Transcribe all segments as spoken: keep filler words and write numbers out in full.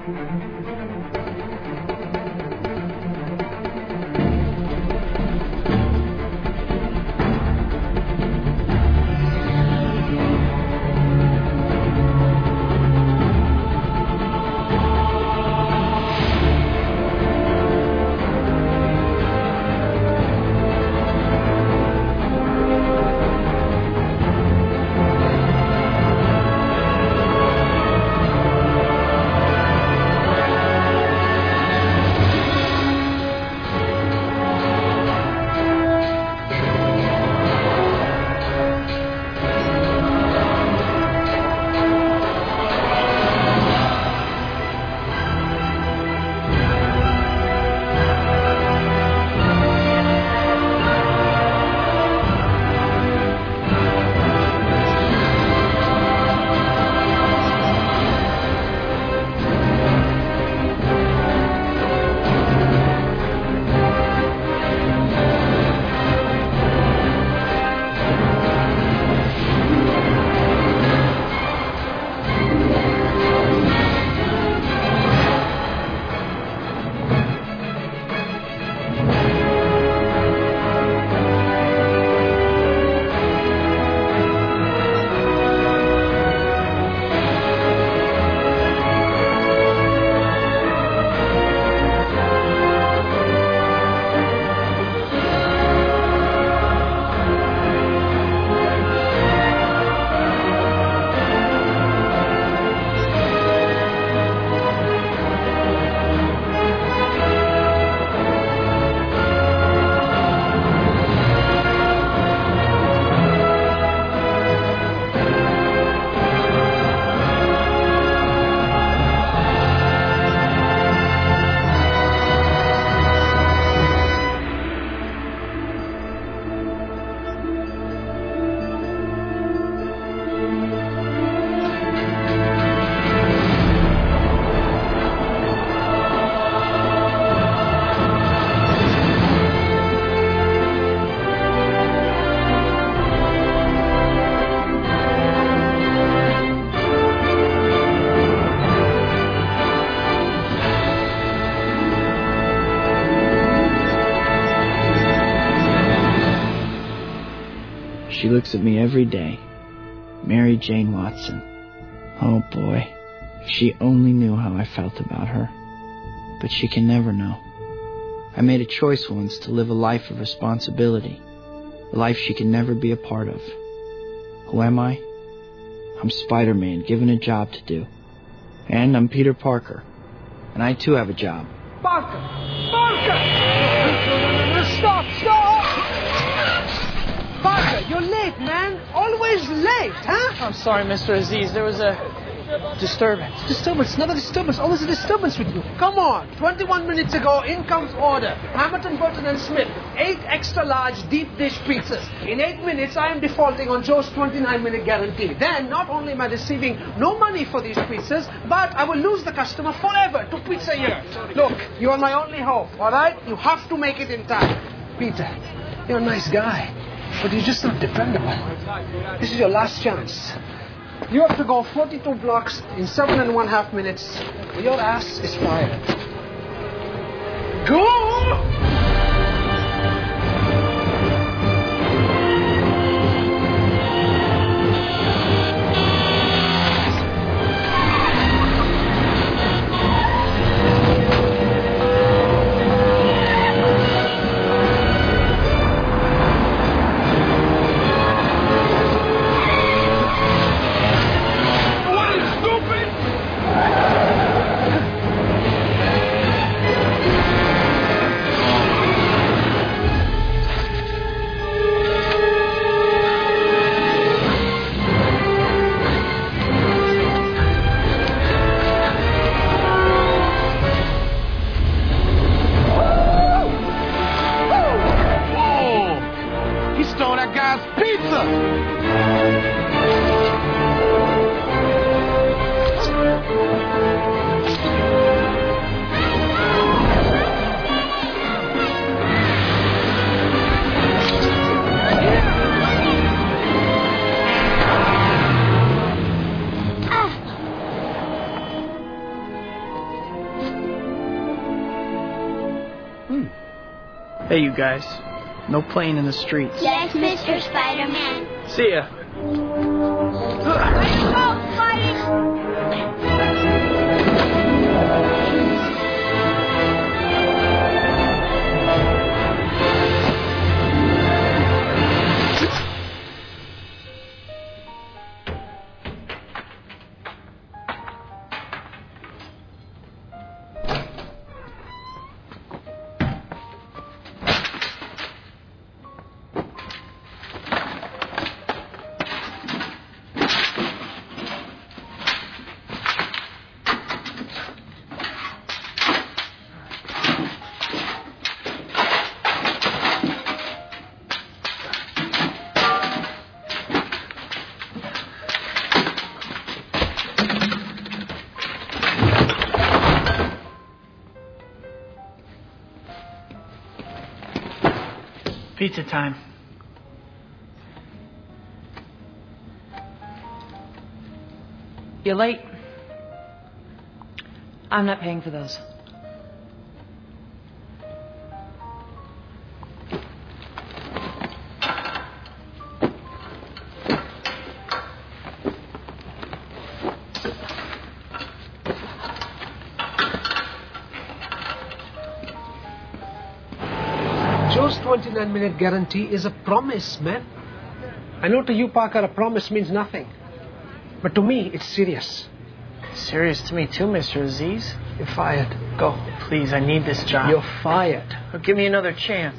She looks at me every day. Mary Jane Watson. Oh boy, if she only knew how I felt about her. But she can never know. I made a choice once to live a life of responsibility, a life she can never be a part of. Who am I? I'm Spider-Man, given a job to do. And I'm Peter Parker. And I too have a job. Parker! Parker! Stop! Stop! Parker, you're late, man. Always late, huh? I'm sorry, Mister Aziz. There was a disturbance. Disturbance? Not a disturbance. Always a disturbance with you. Come on. twenty-one minutes ago, in comes order. Hamilton, Burton and Smith. Eight extra large deep dish pizzas. In eight minutes, I am defaulting on Joe's twenty-nine minute guarantee. Then, not only am I receiving no money for these pizzas, but I will lose the customer forever to Pizza Year. Look, you are my only hope, all right? You have to make it in time. Peter, you're a nice guy, but you're just not dependable. This is your last chance. You have to go forty-two blocks in seven and one half minutes. Your ass is fired. Go! Hey, you guys. No playing in the streets. Yes, Mister Spider-Man. See ya. Let's go, Spidey! Pizza time. You're late. I'm not paying for those. Joe's twenty-nine minute guarantee is a promise, man. I know to you, Parker, a promise means nothing. But to me, it's serious. Serious to me too, Mister Aziz. You're fired. Go. Please, I need this job. You're fired. Oh, give me another chance.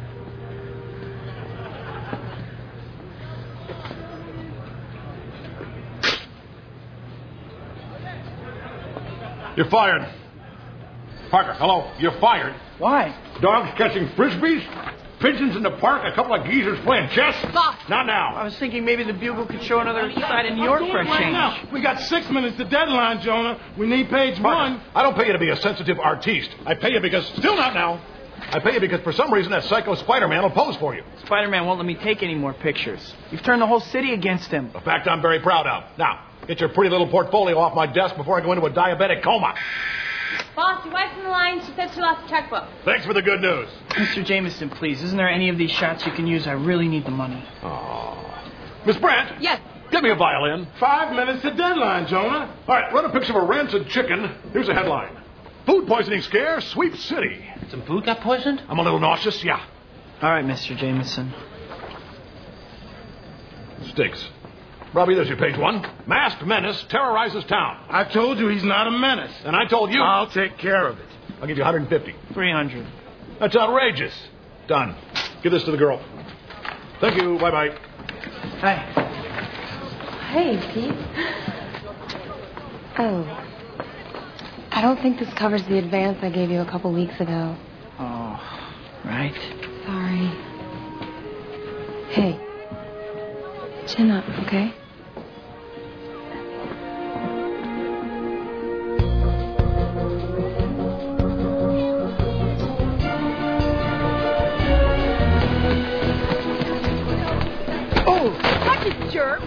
You're fired. Parker, hello. You're fired. Why? Dogs catching frisbees, pigeons in the park, a couple of geezers playing chess. Boss. Not I now. was thinking maybe the Bugle could show another side of New York for a change. Now, we got six minutes to deadline, Jonah. We need page Parker, one. I don't pay you to be a sensitive artiste. I pay you because... Still not now. I pay you because for some reason that psycho Spider-Man will pose for you. Spider-Man won't let me take any more pictures. You've turned the whole city against him. A fact I'm very proud of. Now, get your pretty little portfolio off my desk before I go into a diabetic coma. Boss, your wife's on the line. She said she lost the checkbook. Thanks for the good news. Mister Jameson, please, isn't there any of these shots you can use? I really need the money. Oh. Miss Brandt? Yes. Get me a violin. Five minutes to deadline, Jonah. All right, run a picture of a rancid chicken. Here's a headline. Food poisoning scare, Sweep City. Some food got poisoned? I'm a little nauseous, yeah. All right, Mister Jameson. Stinks. Robbie, there's your page one. Masked menace terrorizes town. I told you he's not a menace. And I told you... I'll take care of it. I'll give you one hundred fifty. three hundred. That's outrageous. Done. Give this to the girl. Thank you. Bye-bye. Hi. Hey, Pete. Oh. I don't think this covers the advance I gave you a couple weeks ago. Oh, right. Sorry. Hey. Chin up, okay? Oh, watch it, jerk.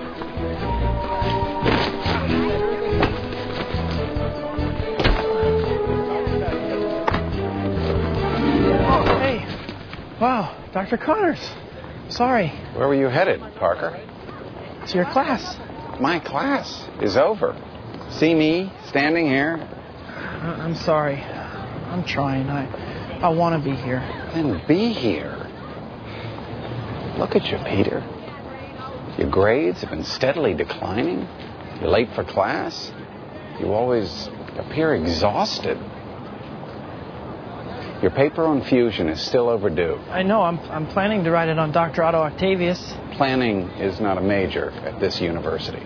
Oh, hey. Wow, Doctor Connors. Sorry. Where were you headed, Parker? To your class. My class is over. See me standing here? I- I'm sorry. I'm trying. I I want to be here. Then be here. Look at you, Peter. Your grades have been steadily declining. You're late for class. You always appear exhausted. Your paper on fusion is still overdue. I know. I'm I'm planning to write it on Doctor Otto Octavius. Planning is not a major at this university.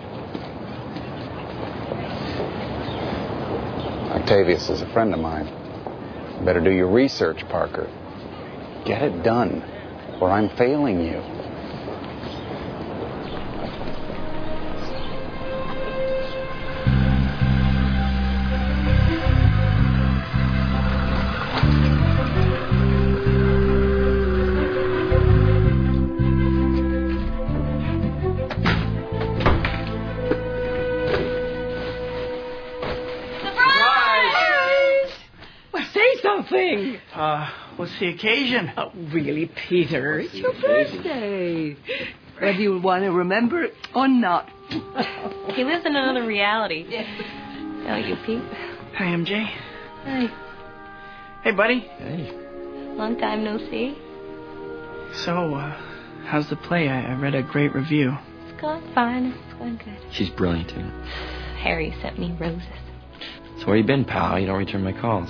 Octavius is a friend of mine. You better do your research, Parker. Get it done, or I'm failing you. Well, say something. Uh, What's the occasion? Oh, really, Peter? It's your birthday. Whether you want to remember it or not. He lives in another reality. Oh, you, Pete. Hi, M J. Hi. Hey, buddy. Hey. Long time no see. So, uh, how's the play? I, I read a great review. It's going fine. It's going good. She's brilliant, too. Harry sent me roses. So where you been, pal? You don't return my calls.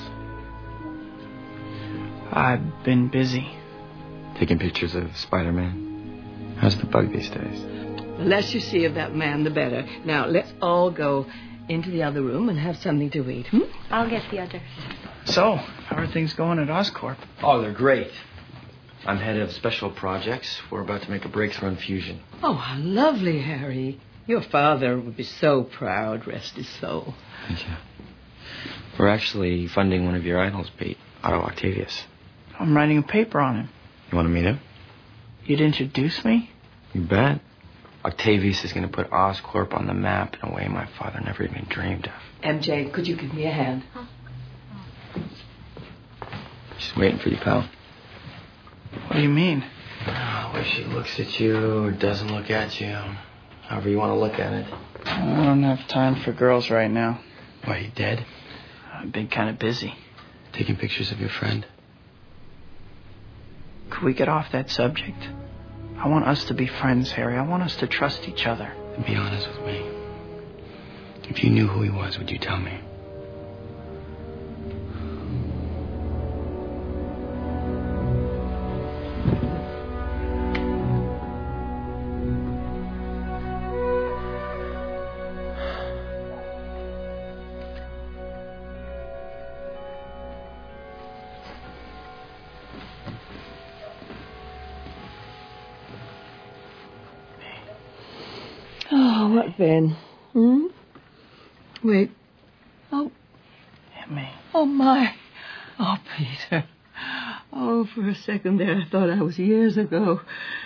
I've been busy. Taking pictures of Spider-Man. How's the bug these days? The less you see of that man, the better. Now, let's all go into the other room and have something to eat. Hmm? I'll get the others. So, how are things going at Oscorp? Oh, they're great. I'm head of special projects. We're about to make a breakthrough in fusion. Oh, how lovely, Harry. Your father would be so proud, rest his soul. Thank you. We're actually funding one of your idols, Pete, Otto Octavius. I'm writing a paper on him. You want to meet him? You'd introduce me? You bet. Octavius is going to put Oscorp on the map in a way my father never even dreamed of. M J, could you give me a hand? She's waiting for you, pal. What do you mean? Oh, where she looks at you or doesn't look at you. However you want to look at it. I don't have time for girls right now. Why, you dead? I've been kind of busy. Taking pictures of your friend? Could we get off that subject? I want us to be friends, Harry. I want us to trust each other. And be honest with me. If you knew who he was, would you tell me? Oh, what then? Hmm? Wait. Oh. Hit me. Oh, my. Oh, Peter. Oh, for a second there, I thought I was years ago.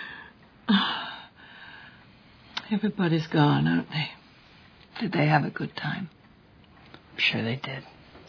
Everybody's gone, aren't they? Did they have a good time? I'm sure they did.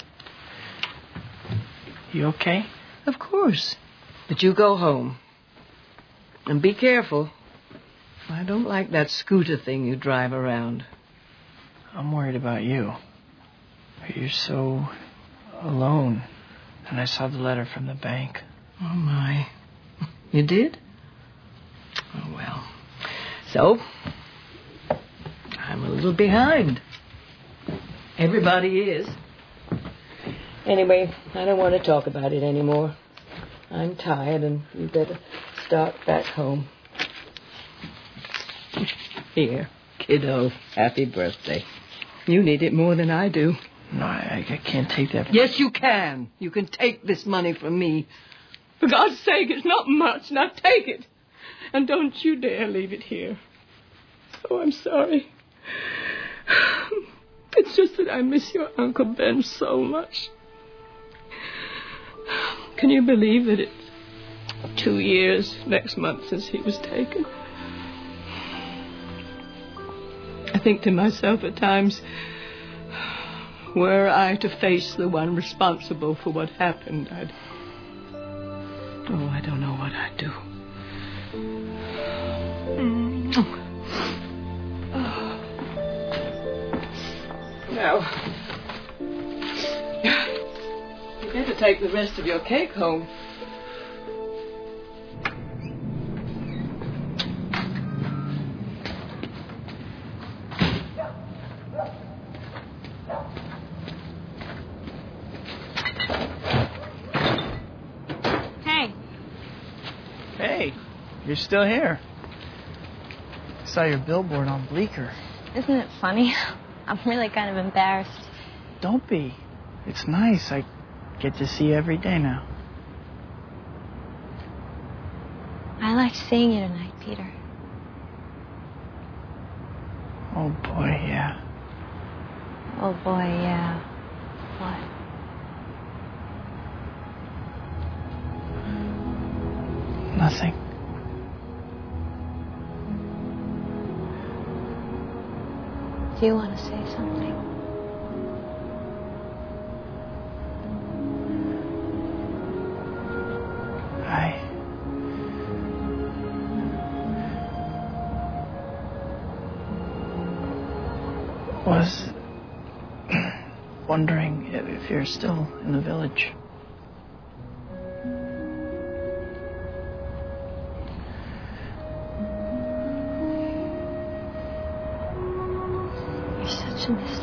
You okay? Of course. But you go home. And be careful. I don't like that scooter thing you drive around. I'm worried about you. You're so alone. And I saw the letter from the bank. Oh, my. You did? Oh, well. So, I'm a little behind. Everybody is. Anyway, I don't want to talk about it anymore. I'm tired, and you better start back home. Here, kiddo, happy birthday. You need it more than I do. No, I, I can't take that. Yes, you can. You can take this money from me. For God's sake, it's not much. Now take it. And don't you dare leave it here. Oh, I'm sorry. It's just that I miss your Uncle Ben so much. Can you believe that it's two years next month since he was taken? I think to myself at times, were I to face the one responsible for what happened, I'd... Oh, I don't know what I'd do. Oh. Now, you better take the rest of your cake home. You're still here. I saw your billboard on Bleecker. Isn't it funny? I'm really kind of embarrassed. Don't be. It's nice. I get to see you every day now. I liked seeing you tonight, Peter. Oh, boy, yeah. Oh, boy, yeah. What? Nothing. Do you want to say something? was wondering if you're still in the village. You're such a mystery.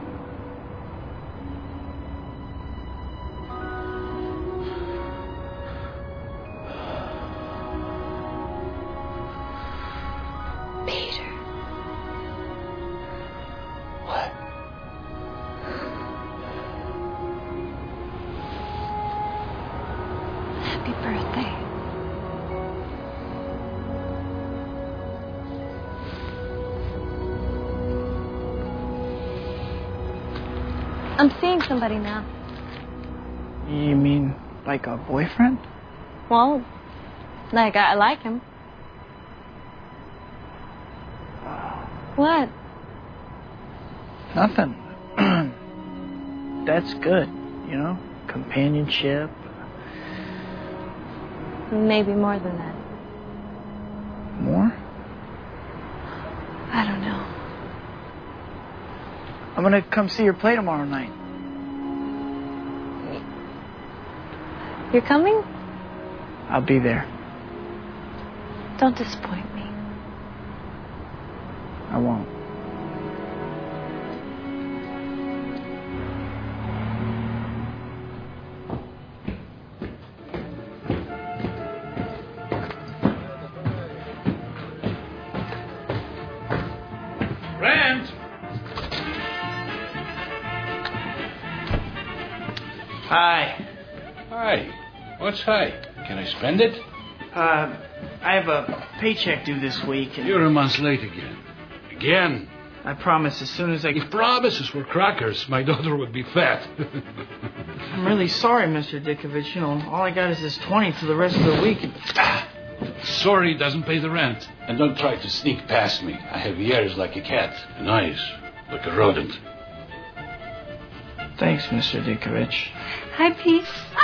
I'm seeing somebody now. You mean like a boyfriend? Well, like I, I like him. What? Nothing. That's good, you know? Companionship. Maybe more than that. More? I don't know. I'm gonna come see your play tomorrow night. You're coming? I'll be there. Don't disappoint me. I won't. Rand! Hi. Hi. What's hi? Can I spend it? Uh, I have a paycheck due this week. And You're a month late again. Again. I promise as soon as I... If promises were crackers, my daughter would be fat. I'm really sorry, Mister Dickovich. You know, all I got is this twenty for the rest of the week. Sorry doesn't pay the rent. And don't try to sneak past me. I have ears like a cat and eyes like a rodent. Thanks, Mister Dickovich. Hi, Pete.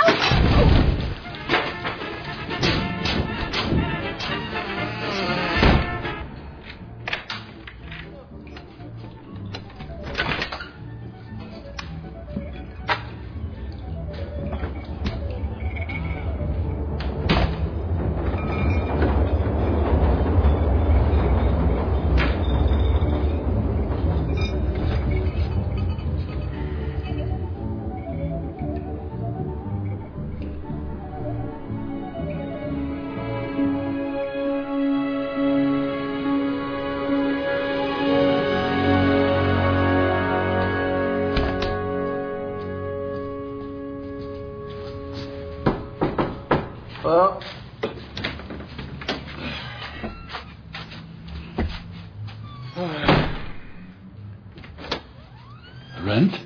Well, Rent?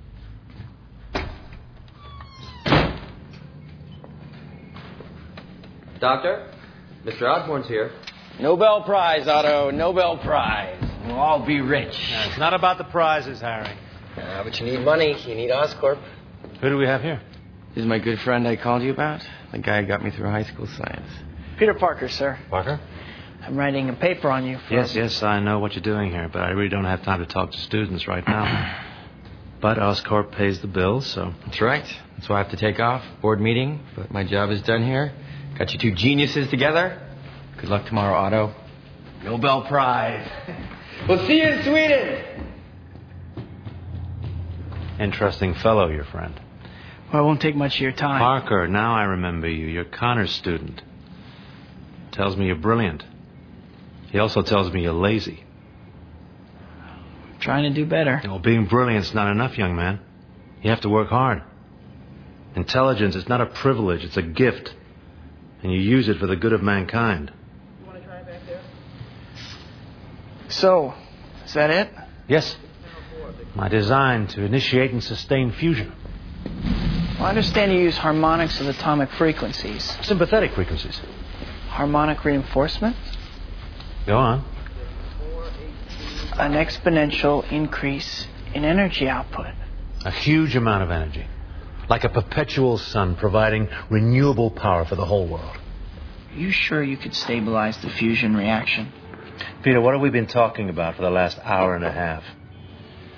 Doctor, Mister Osborne's here. Nobel Prize, Otto. Nobel Prize. We'll all be rich. No, it's not about the prizes, Harry. Uh, but you need money. You need Oscorp. Who do we have here? This is my good friend I called you about. The guy who got me through high school science. Peter Parker, sir. Parker? I'm writing a paper on you. For Yes, yes, I know what you're doing here, but I really don't have time to talk to students right now. But Oscorp pays the bills, so... That's right. That's why I have to take off. Board meeting, but my job is done here. Got you two geniuses together. Good luck tomorrow, Otto. Nobel Prize. We'll see you in Sweden. Interesting fellow, your friend. Well, I won't take much of your time. Parker, now I remember you. You're Connor's student. Tells me you're brilliant. He also tells me you're lazy. Trying to do better. Well, being brilliant's not enough, young man. You have to work hard. Intelligence is not a privilege, it's a gift. And you use it for the good of mankind. You want to try back there? So, is that it? Yes. My design to initiate and sustain fusion. Well, I understand you use harmonics of atomic frequencies. Sympathetic frequencies. Harmonic reinforcement? Go on. An exponential increase in energy output. A huge amount of energy. Like a perpetual sun providing renewable power for the whole world. Are you sure you could stabilize the fusion reaction? Peter, what have we been talking about for the last hour and a half?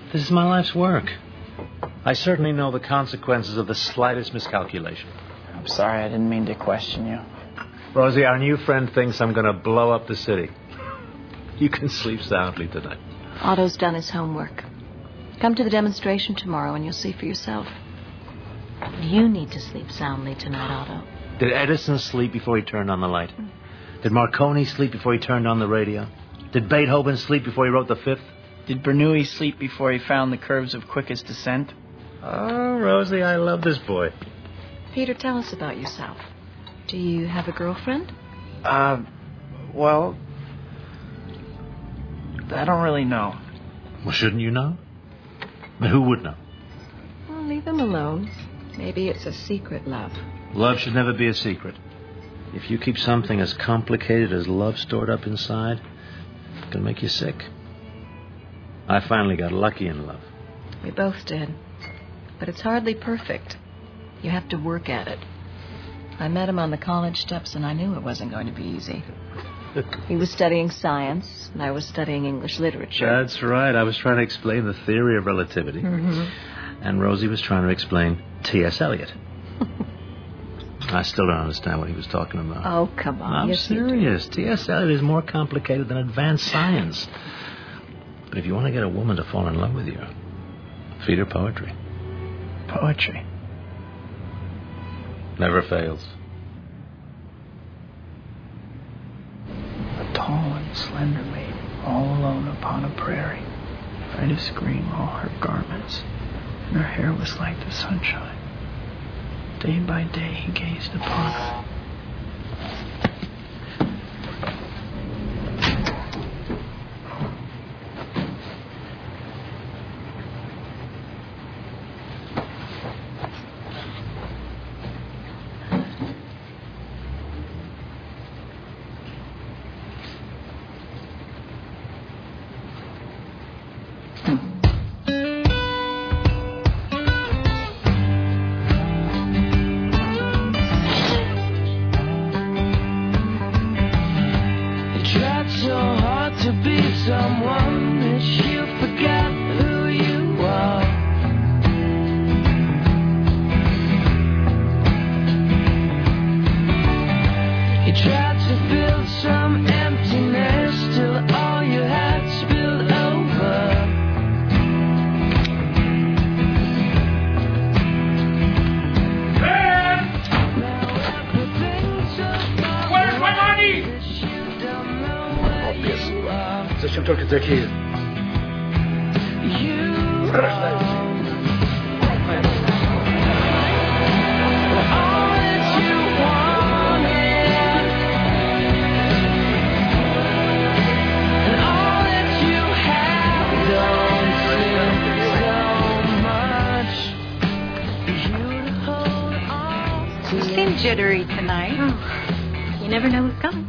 This is my life's work. I certainly know the consequences of the slightest miscalculation. I'm sorry, I didn't mean to question you. Rosie, our new friend thinks I'm going to blow up the city. You can sleep soundly tonight. Otto's done his homework. Come to the demonstration tomorrow and you'll see for yourself. You need to sleep soundly tonight, Otto. Did Edison sleep before he turned on the light? Did Marconi sleep before he turned on the radio? Did Beethoven sleep before he wrote the Fifth? Did Bernoulli sleep before he found the curves of quickest descent? Oh, Rosie, I love this boy. Peter, tell us about yourself. Do you have a girlfriend? Uh, well, I don't really know. Well, shouldn't you know? But who would know? Well, leave him alone. Maybe it's a secret love. Love should never be a secret. If you keep something as complicated as love stored up inside, it can make you sick. I finally got lucky in love. We both did. But it's hardly perfect. You have to work at it. I met him on the college steps, and I knew it wasn't going to be easy. He was studying science, and I was studying English literature. That's right. I was trying to explain the theory of relativity. Mm-hmm. And Rosie was trying to explain T S Eliot. I still don't understand what he was talking about. Oh, come on. I'm yes, serious. T S Eliot is more complicated than advanced science. But if you want to get a woman to fall in love with you, feed her poetry. Poetry. Never fails. A tall and slender maiden, all alone upon a prairie, tried to screen all her garments, and her hair was like the sunshine. Day by day he gazed upon her. Зачем только такие? Рождаются. You seem jittery tonight. Oh, you never know who's coming.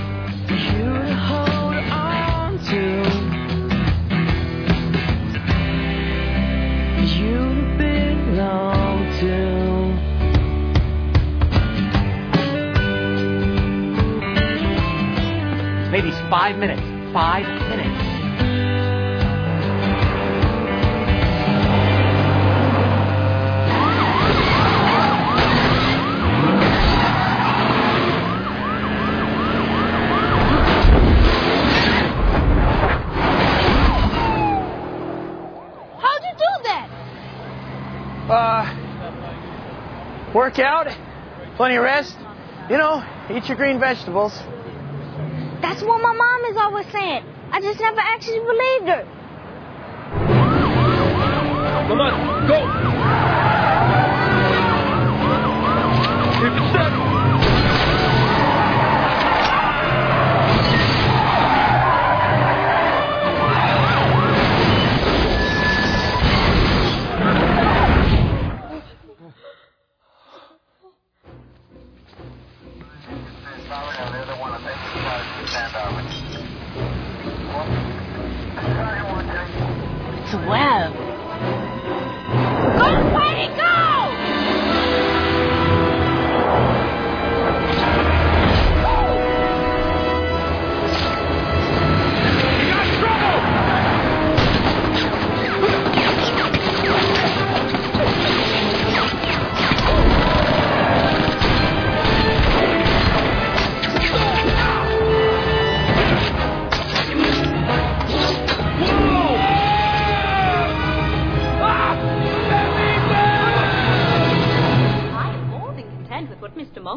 Maybe five minutes. Five minutes. How'd you do that? Uh, work out, plenty of rest. You know, eat your green vegetables. That's what my mom is always saying. I just never actually believed her. Come on, go! Keep it steady. It's a web. Go, Whitey, go! You got trouble!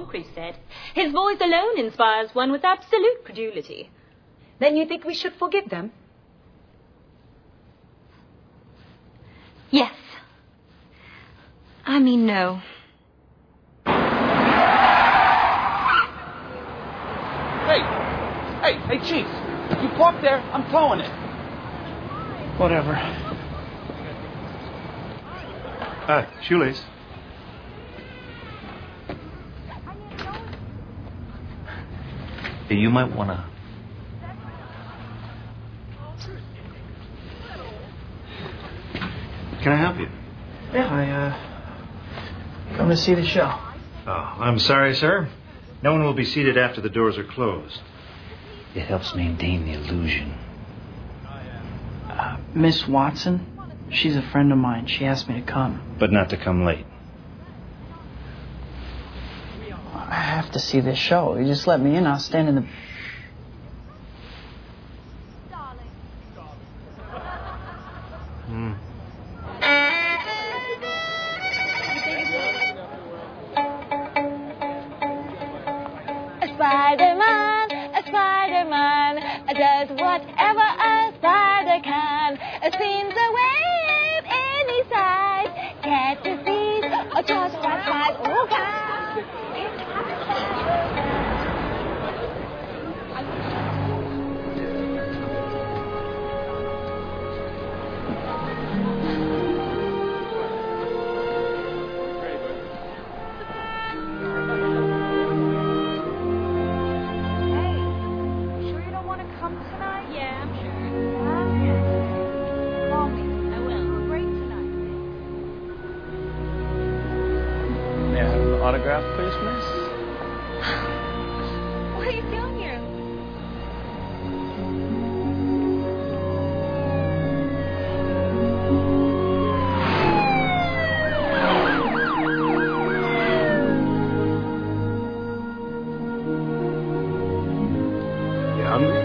Moncrief said. His voice alone inspires one with absolute credulity. Then you think we should forgive them? Yes. I mean, no. Hey! Hey, hey, Chief! You park there, I'm towing it. Whatever. Uh, shoelace. Hey, you might want to... Can I help you? Yeah, I, uh... come to see the show. Oh, I'm sorry, sir. No one will be seated after the doors are closed. It helps maintain the illusion. Uh, Miss Watson? She's a friend of mine. She asked me to come. But not to come late. I have to see this show. You just let me in, I'll stand in the... Hmm. Spider-Man, a Spider-Man does whatever a spider can. Spins a web any size, catches thieves, or just one five. Oh, God! Autograph, please, miss? What are you doing here? You hungry?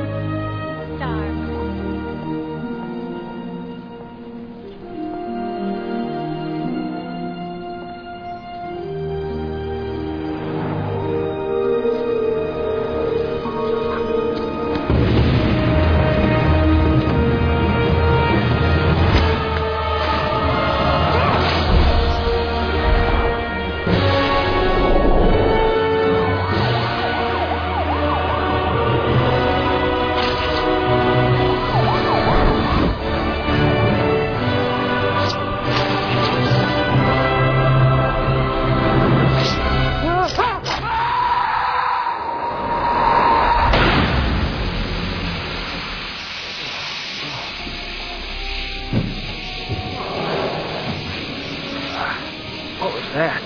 What was that?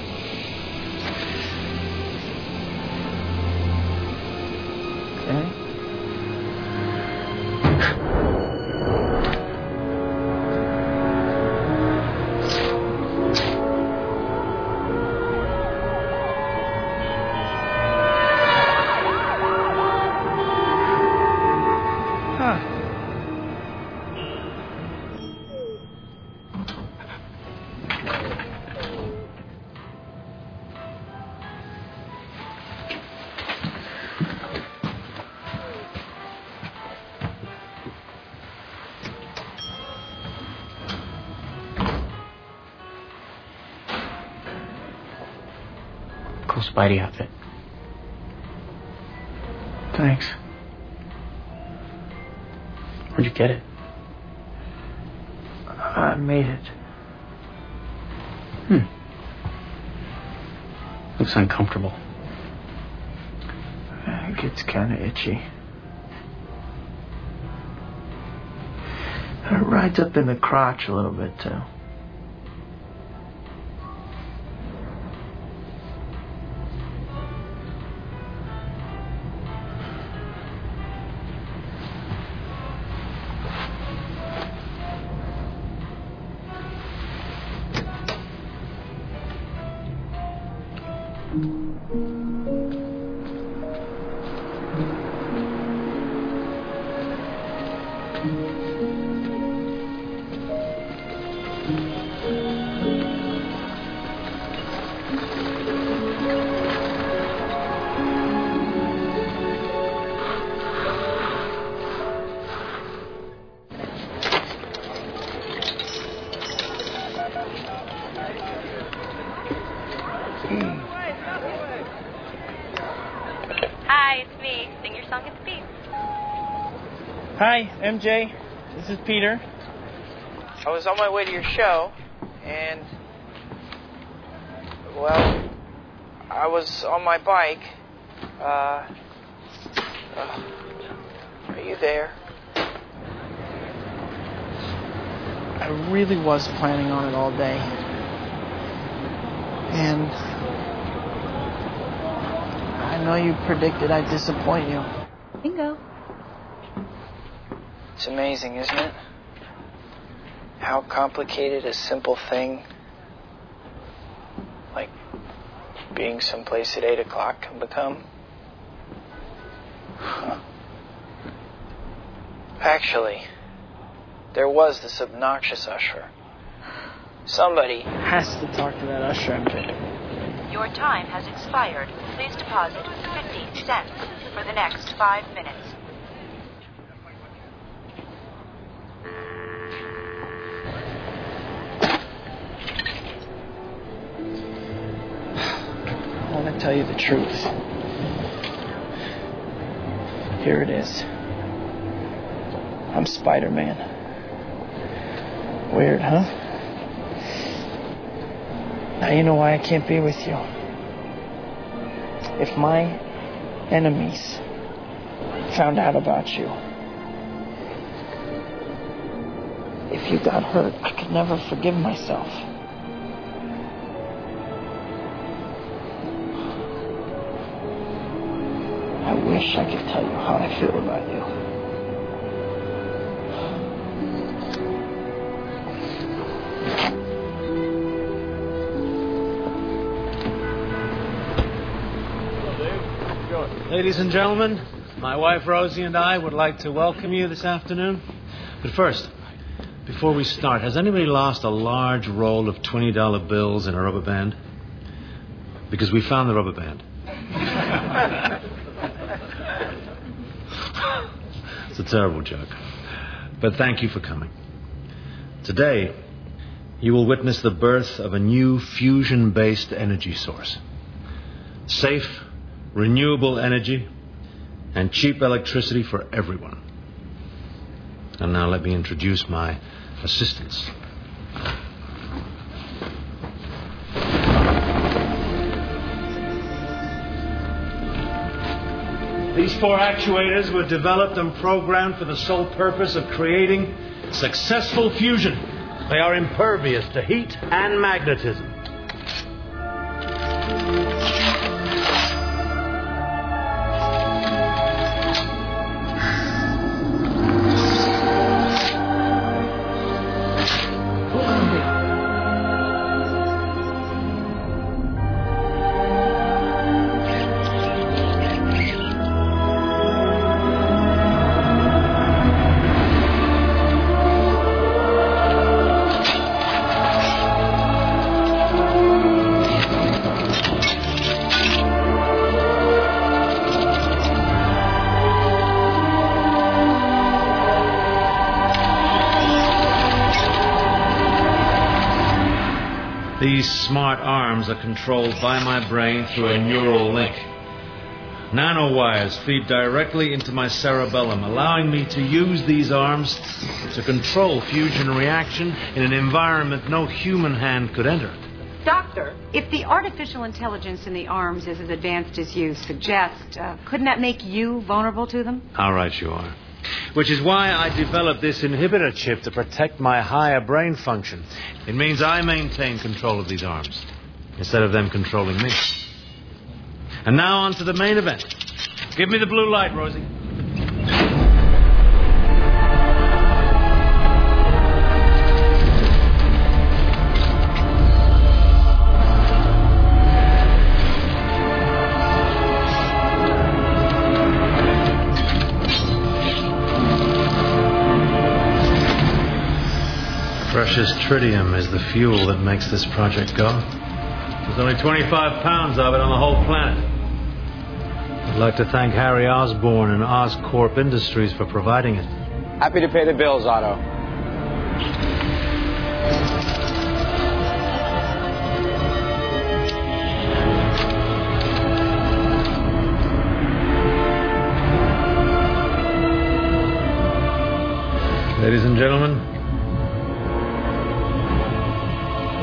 Okay. Cool Spidey outfit. Thanks. Where'd you get it? I made it. Hmm. Looks uncomfortable. It gets kind of itchy. It rides up in the crotch a little bit, too. Hi, it's me. Sing your song at the beat. Hi, M J. This is Peter. I was on my way to your show, and, well, I was on my bike. Uh, uh, are you there? I really was planning on it all day. And I know you predicted I'd disappoint you. Bingo. It's amazing, isn't it? How complicated a simple thing like being someplace at eight o'clock can become. Huh. Actually, there was this obnoxious usher. Somebody has to talk to that usher, M J. Your time has expired. Please deposit fifty cents for the next five minutes. I want to tell you the truth. Here it is. I'm Spider-Man. Weird, huh? Now you know why I can't be with you. If my enemies found out about you, if you got hurt, I could never forgive myself. I wish I could tell you how I feel about you. Ladies and gentlemen, my wife Rosie and I would like to welcome you this afternoon. But first, before we start, has anybody lost a large roll of twenty dollar bills in a rubber band? Because we found the rubber band. It's a terrible joke. But thank you for coming. Today, you will witness the birth of a new fusion-based energy source. Safe, renewable energy, and cheap electricity for everyone. And now let me introduce my assistants. These four actuators were developed and programmed for the sole purpose of creating successful fusion. They are impervious to heat and magnetism. These smart arms are controlled by my brain through a neural link. Nanowires feed directly into my cerebellum, allowing me to use these arms to control fusion reaction in an environment no human hand could enter. Doctor, if the artificial intelligence in the arms is as advanced as you suggest, uh, couldn't that make you vulnerable to them? How right you are. Which is why I developed this inhibitor chip to protect my higher brain function. It means I maintain control of these arms, instead of them controlling me. And now on to the main event. Give me the blue light, Rosie. Precious tritium is the fuel that makes this project go. There's only twenty-five pounds of it on the whole planet. I'd like to thank Harry Osborn and Oscorp Industries for providing it. Happy to pay the bills, Otto.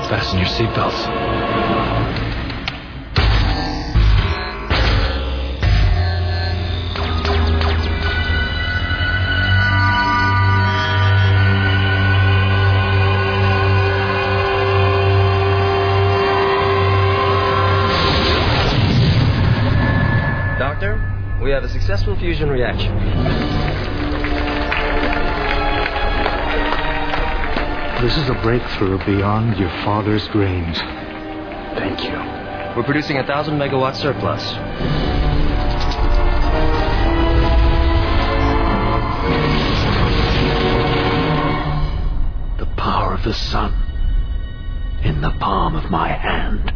Fasten your seatbelts. Doctor, we have a successful fusion reaction. This is a breakthrough beyond your father's dreams. Thank you. We're producing a thousand megawatt surplus. The power of the sun in the palm of my hand.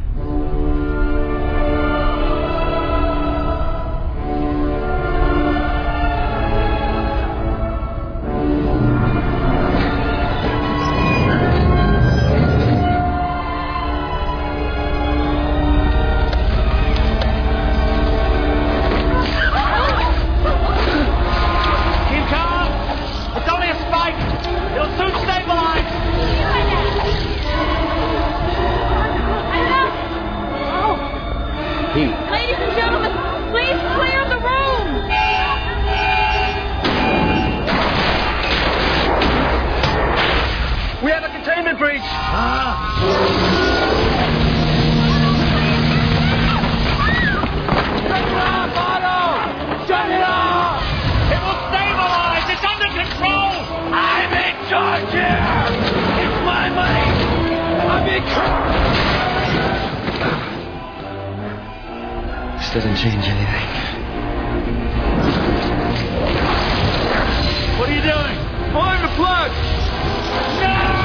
Ladies and gentlemen, please clear the room. We have a containment breach. Ah. Shut it off, Otto! Shut it off! It will stabilize. It's under control. I'm in charge here. It's my money. I'm in charge. This doesn't change anything. What are you doing? Pulling the plug! No!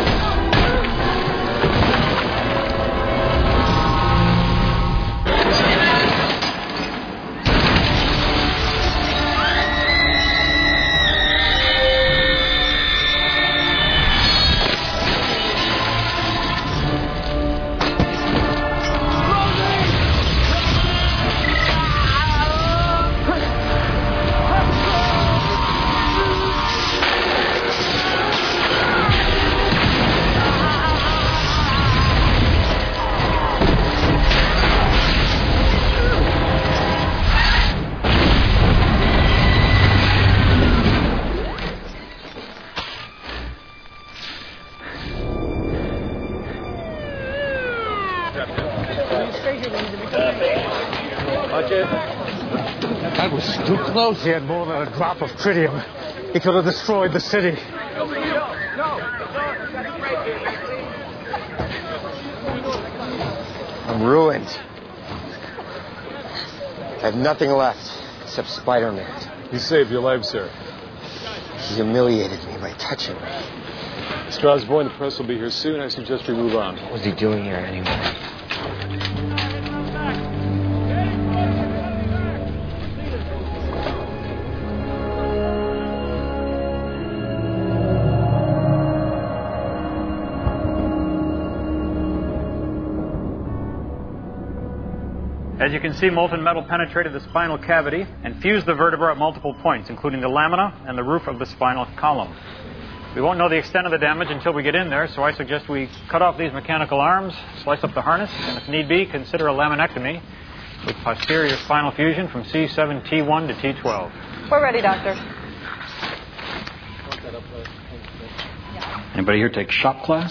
That was too close. He had more than a drop of tritium. He could have destroyed the city. I'm ruined. I have nothing left except Spider-Man. He saved your life, sir. He humiliated me by touching me. Mister Osborne, the press will be here soon. I suggest we move on. What was he doing here anyway? As you can see, molten metal penetrated the spinal cavity and fused the vertebra at multiple points, including the lamina and the roof of the spinal column. We won't know the extent of the damage until we get in there, so I suggest we cut off these mechanical arms, slice up the harness, and if need be, consider a laminectomy with posterior spinal fusion from C seven T one to T twelve. We're ready, Doctor. Anybody here take shop class?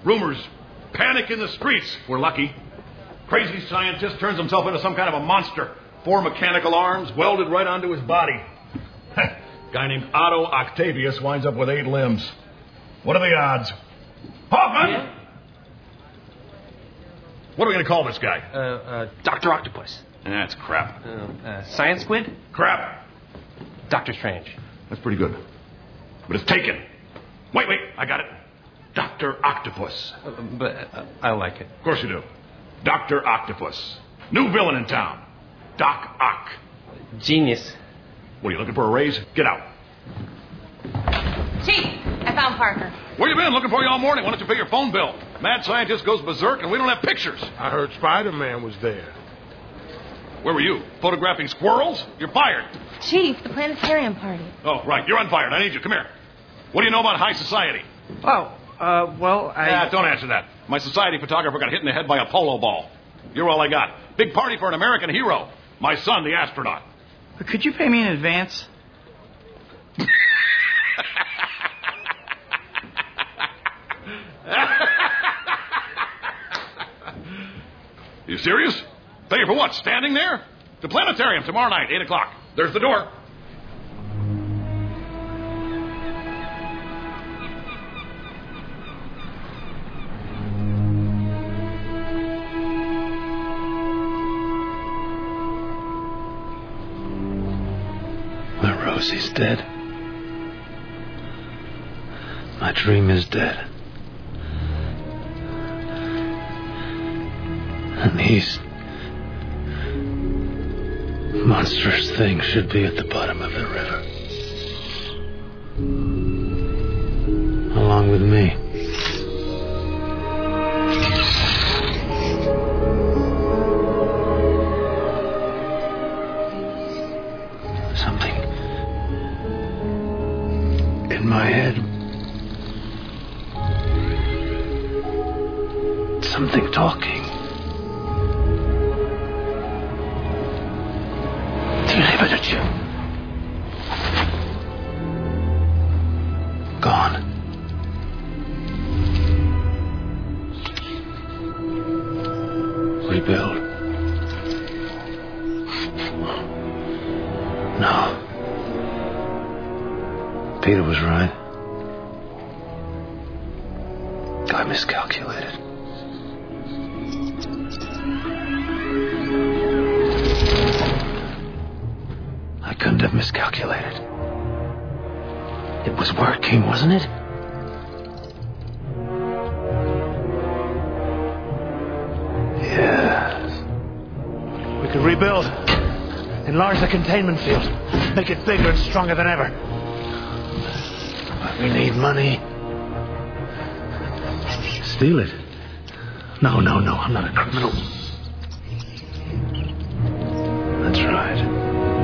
Rumors. Panic in the streets. We're lucky. Crazy scientist turns himself into some kind of a monster. Four mechanical arms welded right onto his body. Guy named Otto Octavius winds up with eight limbs. What are the odds? Hoffman! Yeah? What are we going to call this guy? Uh, uh, Doctor Octopus. That's crap. Uh, uh, Science Squid? Crap. Doctor Strange. That's pretty good. But it's taken. Wait, wait, I got it. Doctor Octopus. Uh, but uh, I like it. Of course you do. Doctor Octopus. New villain in town. Doc Ock. Genius. What, are you looking for a raise? Get out. Chief, I found Parker. Where you been? Looking for you all morning. Why don't you pay your phone bill? Mad scientist goes berserk and we don't have pictures. I heard Spider-Man was there. Where were you? Photographing squirrels? You're fired. Chief, the planetarium party. Oh, right. You're unfired. I need you. Come here. What do you know about high society? Oh, uh, well, I... Ah, don't answer that. My society photographer got hit in the head by a polo ball. You're all I got. Big party for an American hero. My son, the astronaut. But could you pay me in advance? You serious? Pay you for what? Standing there? The planetarium tomorrow night, eight o'clock. There's the door. My Rosie's dead. My dream is dead. And these monstrous things should be at the bottom of the river. Along with me. Something in my head. Something talking. Gone. Rebuild. No. Peter was right. I miscalculated. I couldn't have miscalculated. It was working, wasn't it? Yes. We could rebuild. Enlarge the containment field. Make it bigger and stronger than ever. But we need money. Steal it. No, no, no, I'm not a criminal. That's right.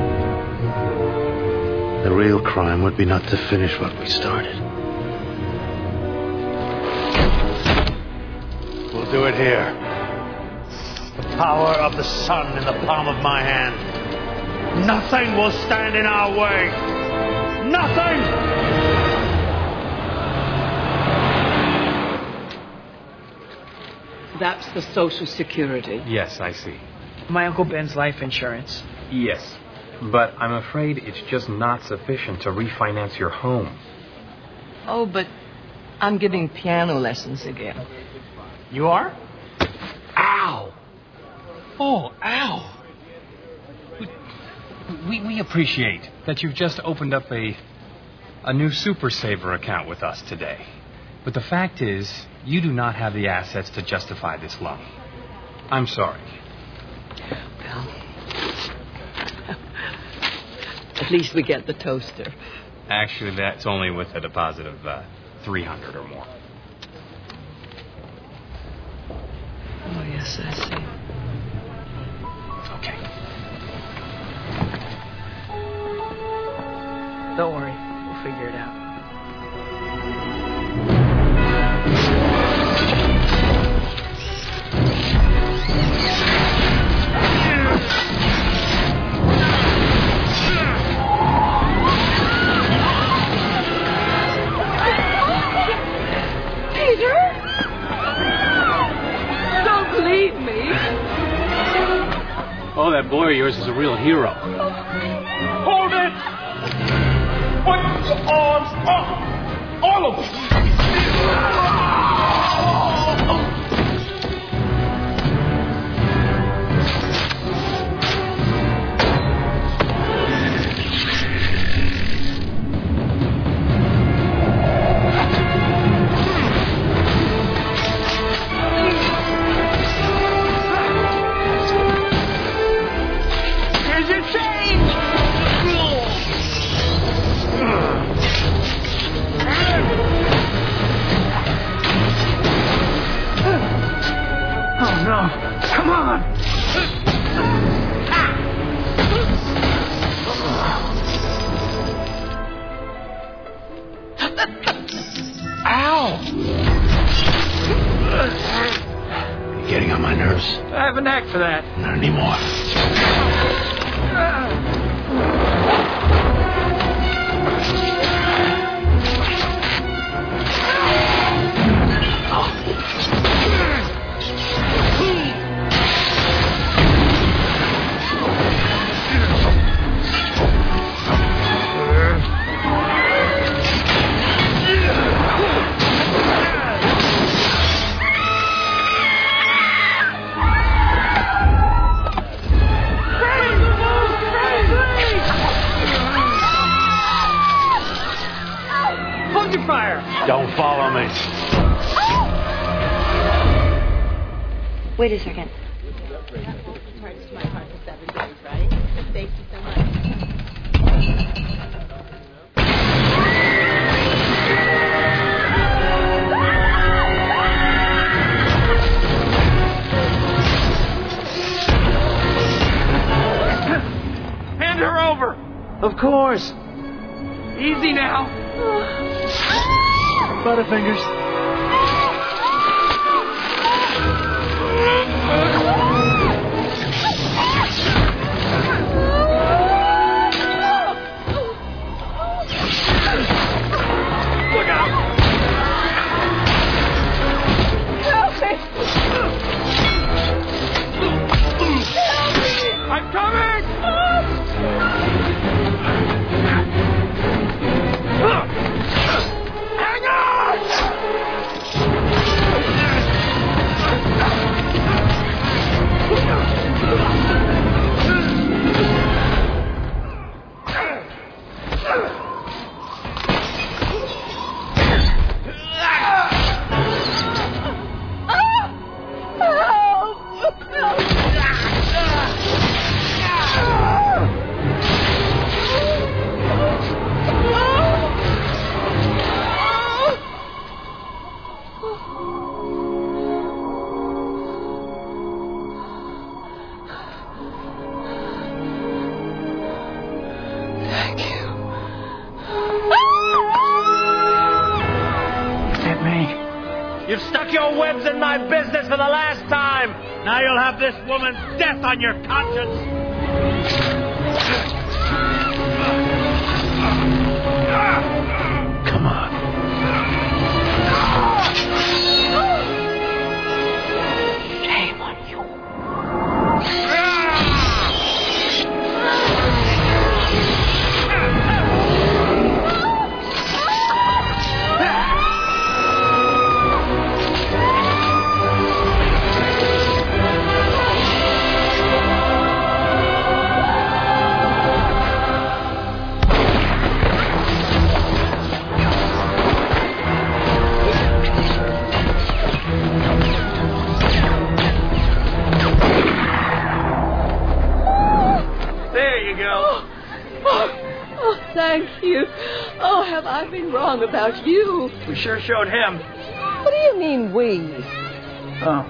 The real crime would be not to finish what we started. We'll do it here. The power of the sun in the palm of my hand. Nothing will stand in our way. Nothing! That's the Social Security. Yes, I see. My Uncle Ben's life insurance. Yes. But I'm afraid it's just not sufficient to refinance your home. Oh, but I'm giving piano lessons again. You are? Ow! Oh, ow! We, we appreciate that you've just opened up a, a new Super Saver account with us today. But the fact is, you do not have the assets to justify this loan. I'm sorry. Well... At least we get the toaster. Actually, that's only with a deposit of uh, three hundred or more. Oh, yes, I see. Okay. Don't worry. We'll figure it out. That boy of yours is a real hero. Hold it! Put your arms up! All of them! Here's your change! Oh no! Come on! Ow! You're getting on my nerves. I have a knack for that. Not anymore. Hold your fire! Don't follow me. Wait a second. Thank you so much. Hand her over! Of course. Easy now. Butterfingers. Look out! Help me! Help me! I'm coming! Hang You've stuck your webs in my business for the last time. Now you'll have this woman's death on your conscience. Come on. Shame on you. Thank you. Oh, have I been wrong about you? We sure showed him. What do you mean, we? Oh.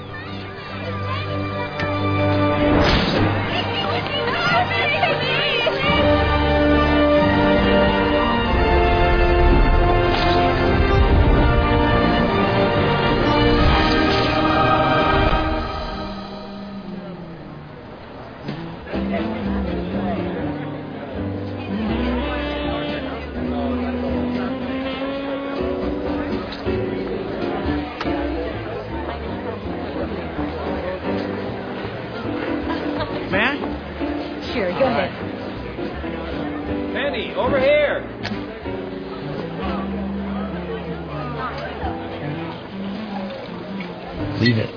Sure, go ahead. Penny, over here. Leave it.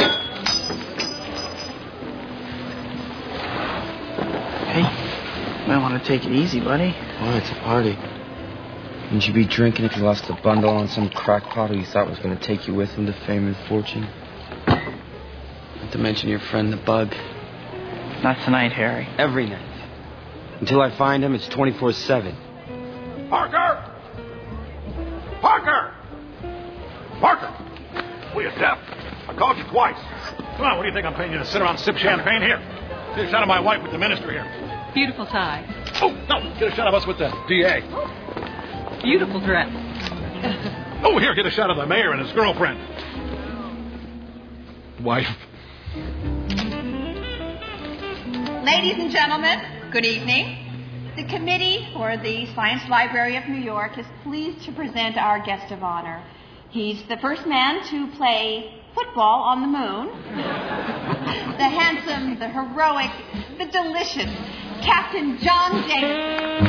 Hey, might want to take it easy, buddy. Oh, it's a party. Wouldn't you be drinking if you lost a bundle on some crackpot who you thought was going to take you with him to fame and fortune? Not to mention your friend the Bug. Not tonight, Harry. Every night. Until I find him, it's twenty-four seven. Parker! Parker! Parker! Well, you deaf? I called you twice. Come on, what do you think I'm paying you to sit around and sip champagne? Here. Get a shot of my wife with the minister here. Beautiful tie. Oh, no, get a shot of us with the D A. Beautiful dress. Oh, here, get a shot of the mayor and his girlfriend. Wife. Ladies and gentlemen, good evening. The committee for the Science Library of New York is pleased to present our guest of honor. He's the first man to play football on the moon. The handsome, the heroic, the delicious Captain John Jameson.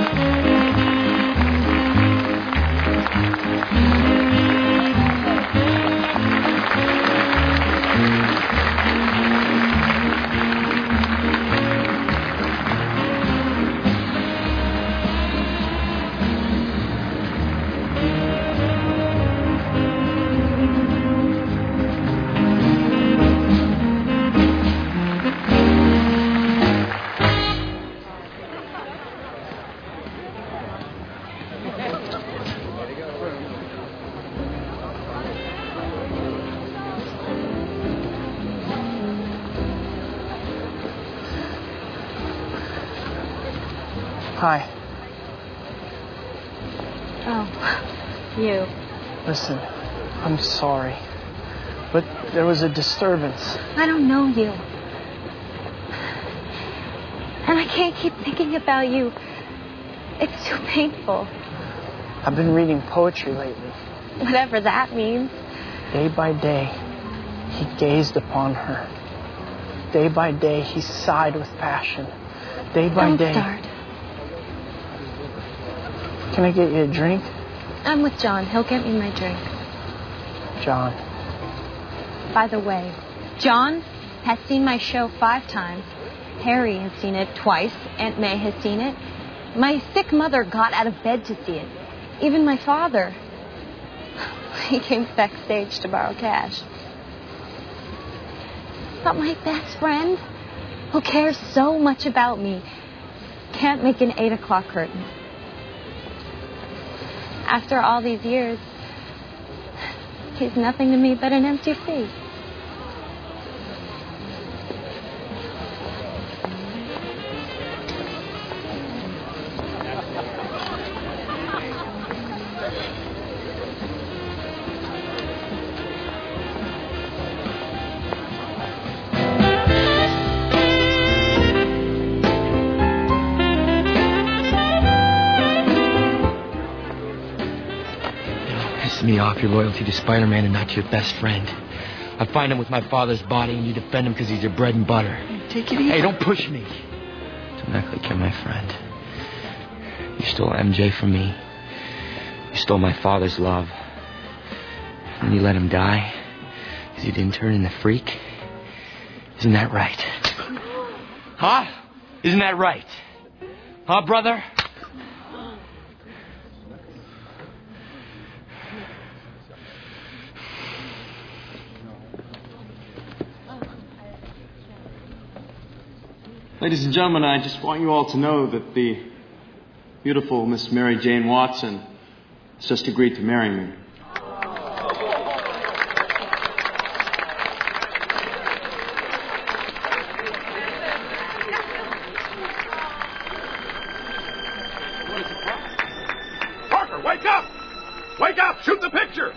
Hi. Oh, you. Listen, I'm sorry, but there was a disturbance. I don't know you. And I can't keep thinking about you. It's too painful. I've been reading poetry lately. Whatever that means. Day by day, he gazed upon her. Day by day, he sighed with passion. Day by Don't day... start. Can I get you a drink? I'm with John. He'll get me my drink. John. By the way, John has seen my show five times. Harry has seen it twice. Aunt May has seen it. My sick mother got out of bed to see it. Even my father. He came backstage to borrow cash. But my best friend, who cares so much about me, can't make an eight o'clock curtain. After all these years, he's nothing to me but an empty seat. Me off your loyalty to Spider-Man and not to your best friend. I find him with my father's body and you defend him because he's your bread and butter. Take it easy. Hey, don't push me. Don't act like you're my friend. You stole M J from me. You stole my father's love. And you let him die because you didn't turn into freak. Isn't that right? Huh? Isn't that right? Huh, brother? Ladies and gentlemen, I just want you all to know that the beautiful Miss Mary Jane Watson has just agreed to marry me. Parker, wake up! Wake up! Shoot the picture!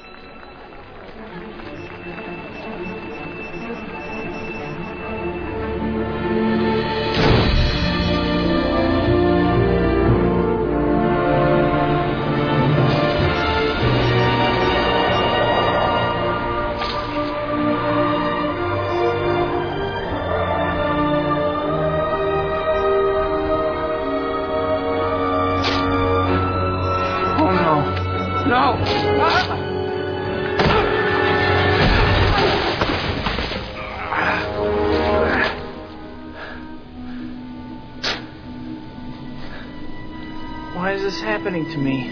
Why is this happening to me?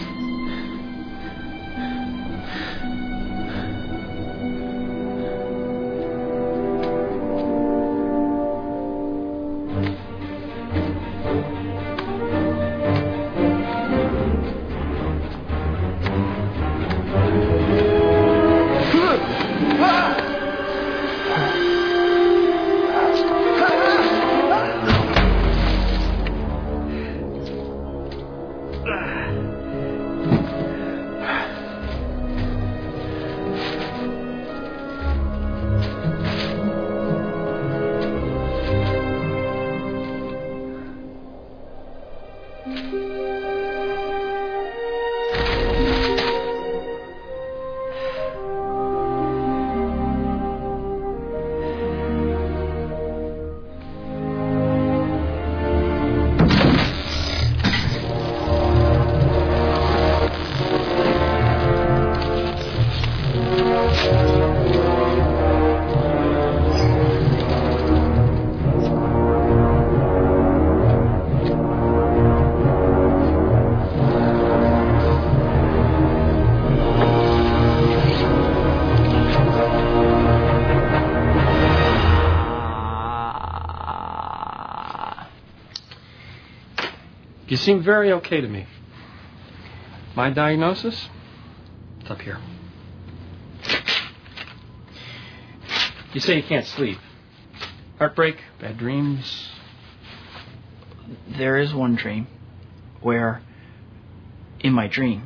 You seem very okay to me. My diagnosis? It's up here. You say you can't sleep. Heartbreak, bad dreams. There is one dream where, in my dream,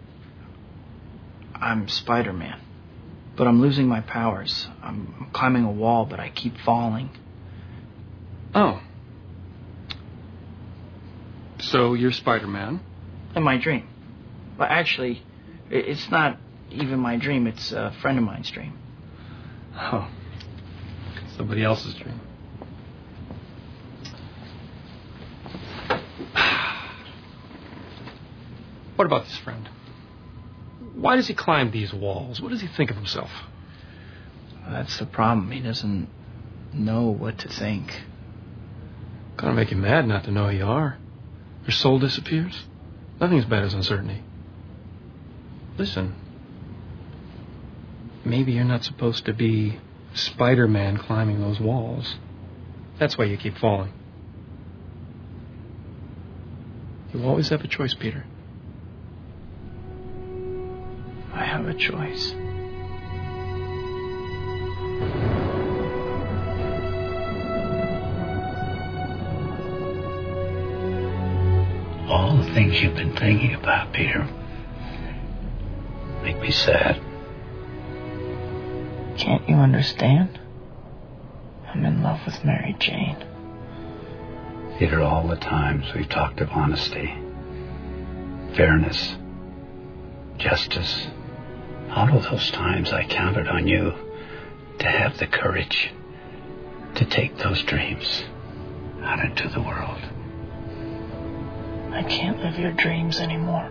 I'm Spider-Man, but I'm losing my powers. I'm climbing a wall, but I keep falling. Oh. So you're Spider-Man? In my dream. But actually, it's not even my dream. It's a friend of mine's dream. Oh. Somebody else's dream. What about this friend? Why does he climb these walls? What does he think of himself? That's the problem. He doesn't know what to think. Gonna make you mad not to know who you are. Your soul disappears. Nothing as bad as uncertainty. Listen. Maybe you're not supposed to be Spider-Man climbing those walls. That's why you keep falling. You always have a choice, Peter. I have a choice. All the things you've been thinking about, Peter, make me sad. Can't you understand? I'm in love with Mary Jane. Peter, all the times we've talked of honesty, fairness, justice, all of those times I counted on you to have the courage to take those dreams out into the world. I can't live your dreams anymore.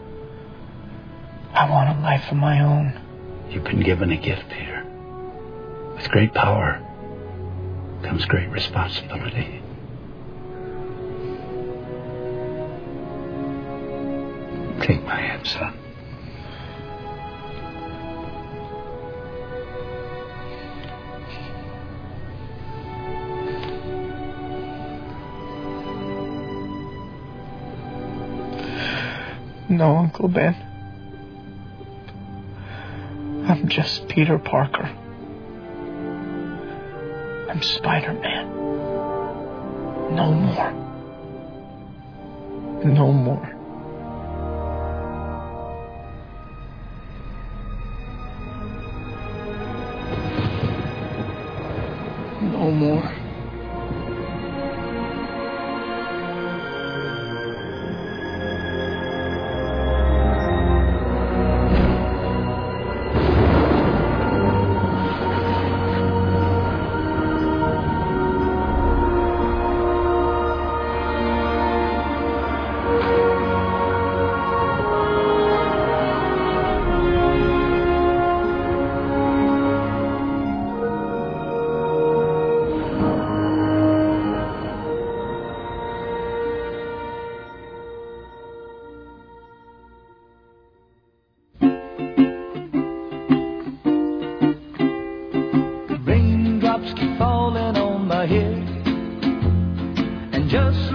I want a life of my own. You've been given a gift, Peter. With great power comes great responsibility. Take my hand, son. No, Uncle Ben. I'm just Peter Parker. I'm Spider-Man. No more. No more. No more.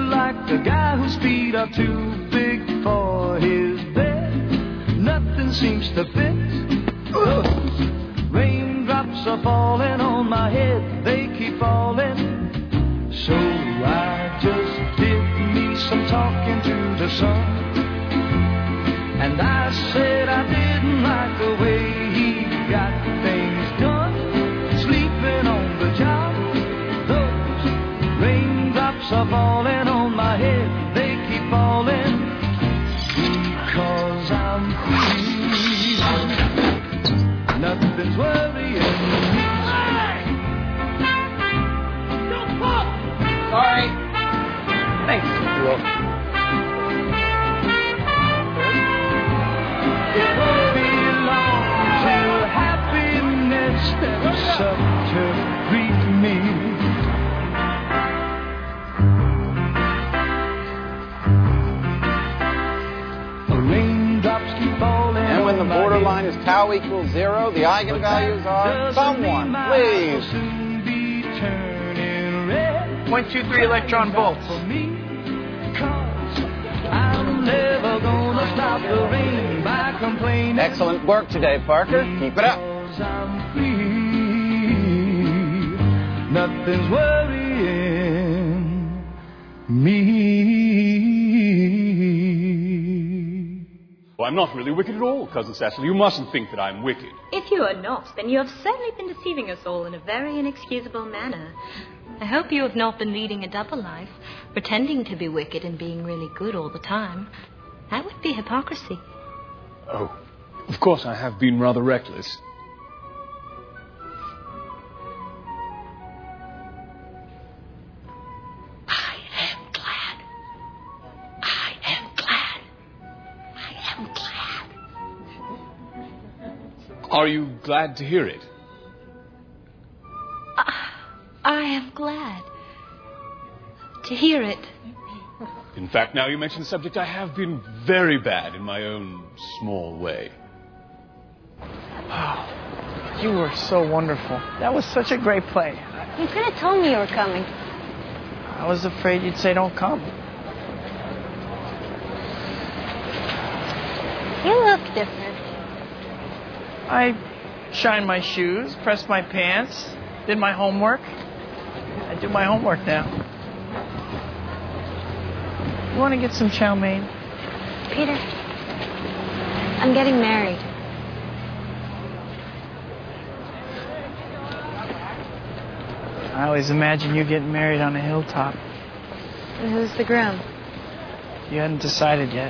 like a guy whose feet are too big for his bed. Nothing seems to fit. Ugh. Raindrops are falling on my head, they keep falling. So I just did me some talking to the sun. And I said I didn't like the way he got things done. Sleeping on the job, those raindrops are falling on my head, they keep falling. Because I'm free, nothing's worrying me. Sorry. Thanks. You're welcome. Steps up to greet me. Raindrops keep falling. And when the borderline is tau equals zero, the eigenvalues are someone, please. zero point two three electron volts. I'm never gonna stop the rain by complaining. Excellent work today, Parker. Keep it up. I'm free. Nothing's worrying me. Well, I'm not really wicked at all, Cousin Cecil. You mustn't think that I'm wicked. If you are not, then you have certainly been deceiving us all in a very inexcusable manner. I hope you have not been leading a double life, pretending to be wicked and being really good all the time. That would be hypocrisy. Oh, of course I have been rather reckless. Are you glad to hear it? Uh, I am glad to hear it. In fact, now you mention the subject, I have been very bad in my own small way. Oh, you were so wonderful. That was such a great play. You could have told me you were coming. I was afraid you'd say don't come. You look different. I shined my shoes, pressed my pants, did my homework. I do my homework now. You want to get some chow mein? Peter, I'm getting married. I always imagine you getting married on a hilltop. And who's the groom? You hadn't decided yet.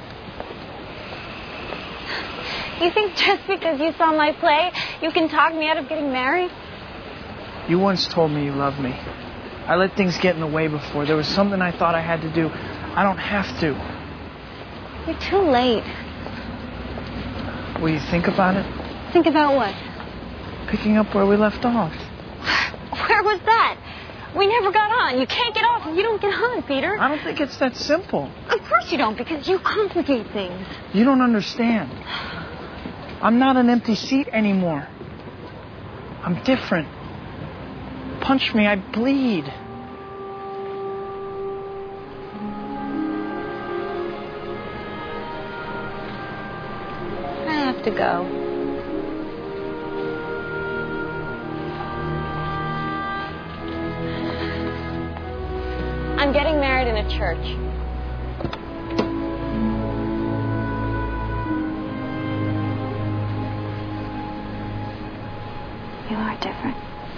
You think just because you saw my play, you can talk me out of getting married? You once told me you loved me. I let things get in the way before. There was something I thought I had to do. I don't have to. You're too late. Will you think about it? Think about what? Picking up where we left off. Where was that? We never got on. You can't get off if you don't get on, Peter. I don't think it's that simple. Of course you don't, because you complicate things. You don't understand. I'm not an empty seat anymore. I'm different. Punch me, I bleed. I have to go. I'm getting married in a church. You are different.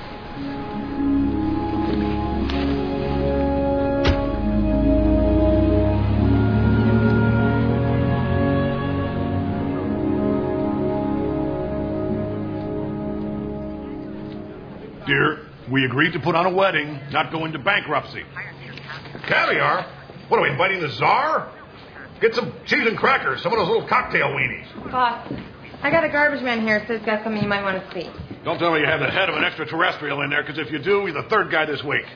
Dear, we agreed to put on a wedding, not go into bankruptcy. Caviar? What are we, inviting the czar? Get some cheese and crackers, some of those little cocktail weenies. Boss, I got a garbage man here who says he's got something you might want to see. Don't tell me you have the head of an extraterrestrial in there, because if you do, you're the third guy this week.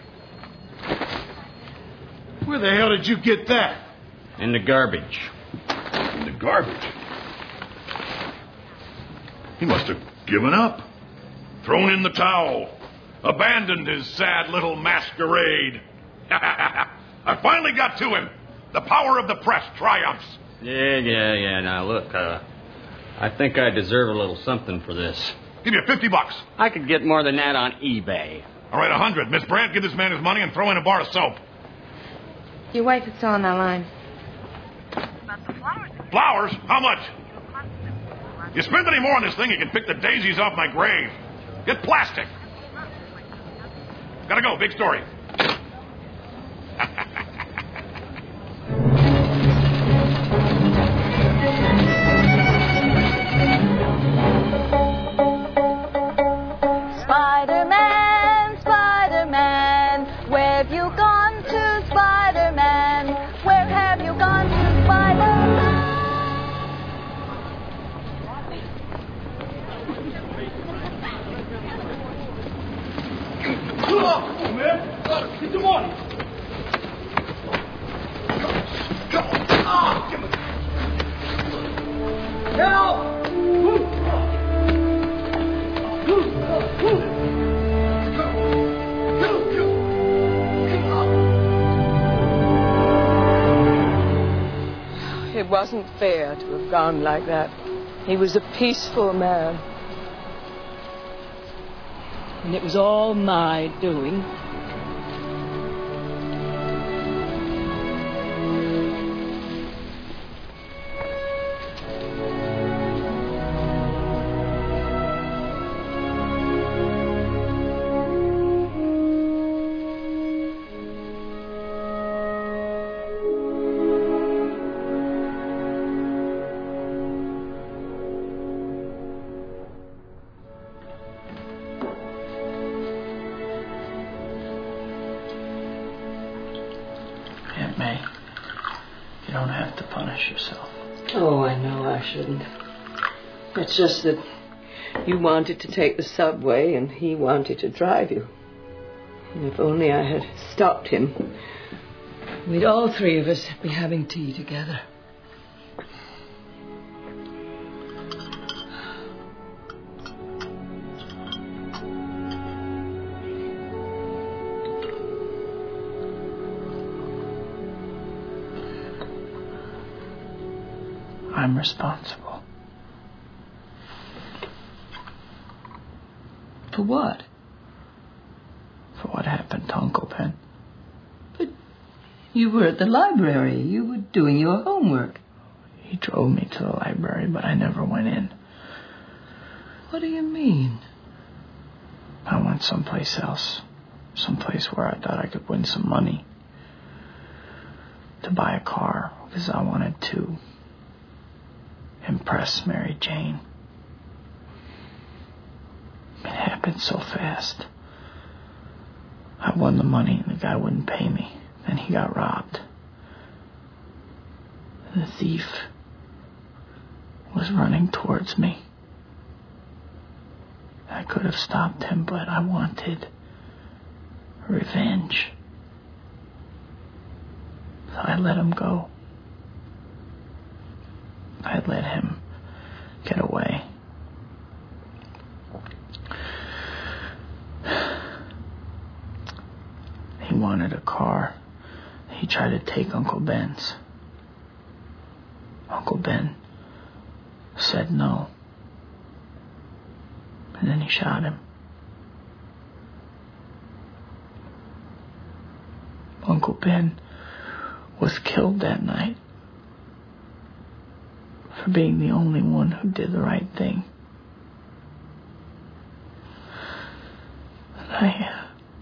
Where the hell did you get that? In the garbage. In the garbage? He must have given up. Thrown in the towel. Abandoned his sad little masquerade. I finally got to him. The power of the press triumphs. Yeah, yeah, yeah. Now, look, uh, I think I deserve a little something for this. Give you fifty bucks. I could get more than that on eBay. All right, a hundred. Miss Brandt, give this man his money and throw in a bar of soap. Your wife is still on that line. Flowers? How much? You spend any more on this thing, you can pick the daisies off my grave. Get plastic. Gotta go. Big story. Spider-Man, Spider-Man, where have you gone to, Spider-Man? Where have you gone to, Spider-Man? Oh, man. Get the money. Come on. Ah, give me. Help! It wasn't fair to have gone like that. He was a peaceful man. And it was all my doing. Aunt May, you don't have to punish yourself. Oh, I know I shouldn't. It's just that you wanted to take the subway and he wanted to drive you. And if only I had stopped him, we'd all three of us be having tea together. I'm responsible. For what? For what happened to Uncle Ben. But you were at the library. You were doing your homework. He drove me to the library, but I never went in. What do you mean? I went someplace else. Someplace where I thought I could win some money. To buy a car, because I wanted to impress Mary Jane. It happened so fast. I won the money and the guy wouldn't pay me. Then he got robbed. The thief was running towards me. I could have stopped him, but I wanted revenge. So I let him go. I let him get away. He wanted a car. He tried to take Uncle Ben's. Uncle Ben said no. And then he shot him. Uncle Ben was killed that night for being the only one who did the right thing. And I,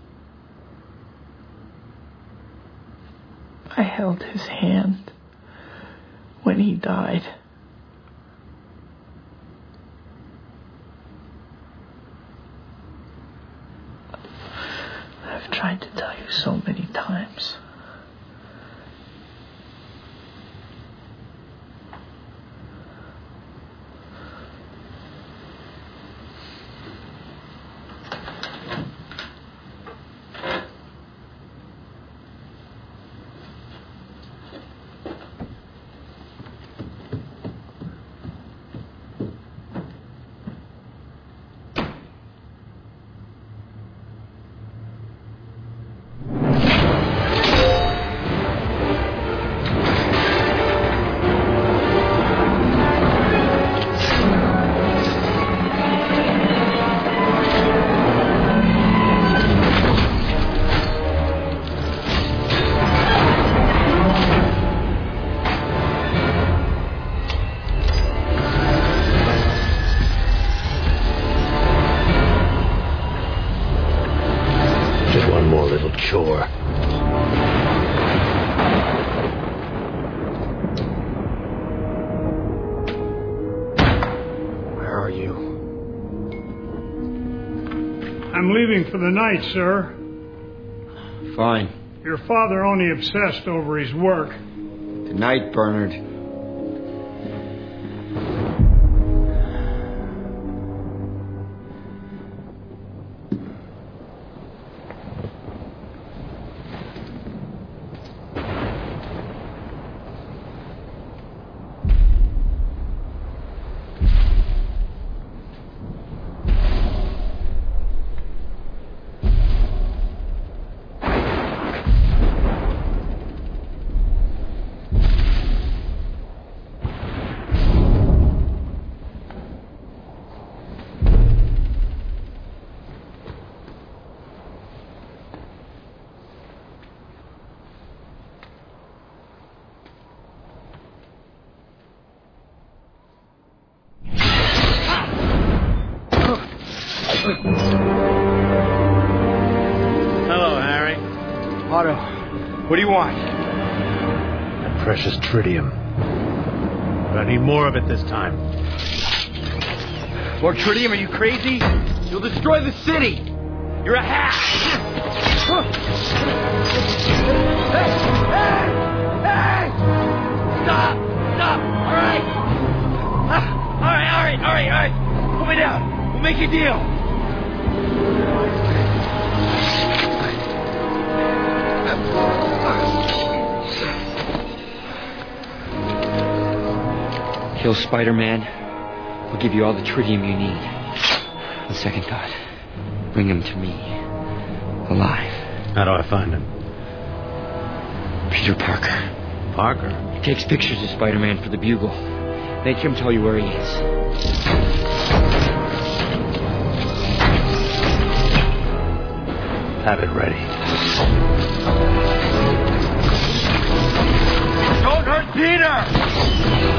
I held his hand when he died. I've tried to tell you so many times. I'm leaving for the night, sir. Fine. Your father only obsessed over his work. Good night, Bernard. Hello, Harry. Otto, what do you want? That precious tritium. But I need more of it this time. Lord Tritium, are you crazy? You'll destroy the city. You're a hack. Hey! Hey! Hey! Stop! Stop! All right. Ah, all right, all right, all right, all right. Put me down. We'll make a deal. Kill Spider-Man. I'll give you all the tritium you need. On second thought, bring him to me. Alive. How do I find him? Peter Parker. Parker? He takes pictures of Spider-Man for the Bugle. Make him tell you where he is. Have it ready. Don't hurt Peter!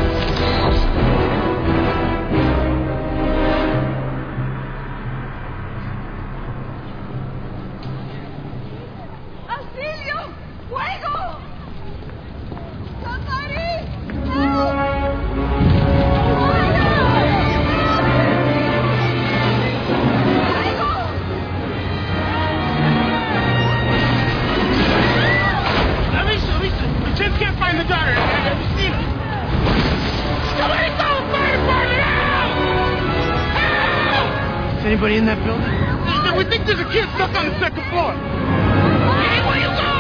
¡Auxilio! ¡Fuego! ¡Somebody! Help! Can't find the daughter. Have you seen her? Somebody call the fire department! Help! Help! Is anybody in that building? We think there's a kid stuck on the second floor. Hey, where you going?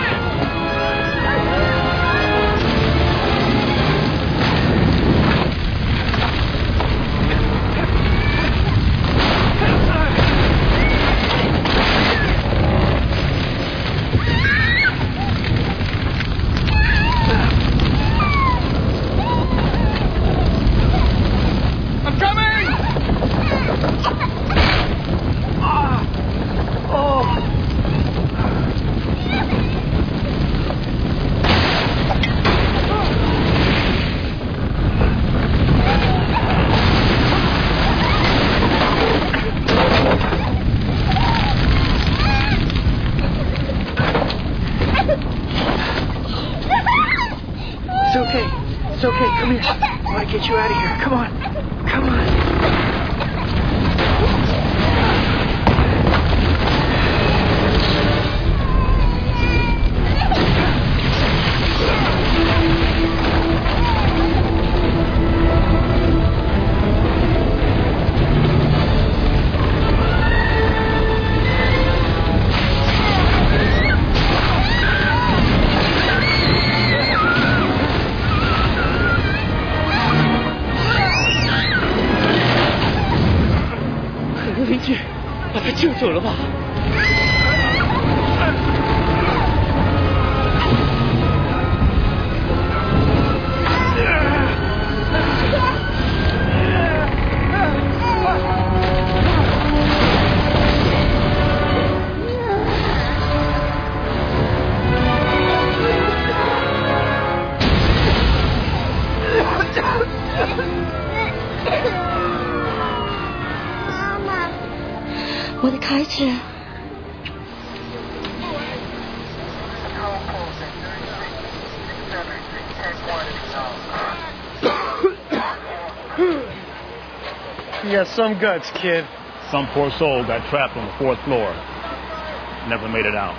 Get you out of here. Come on. Come on. You got some guts, kid. Some poor soul got trapped on the fourth floor. Never made it out.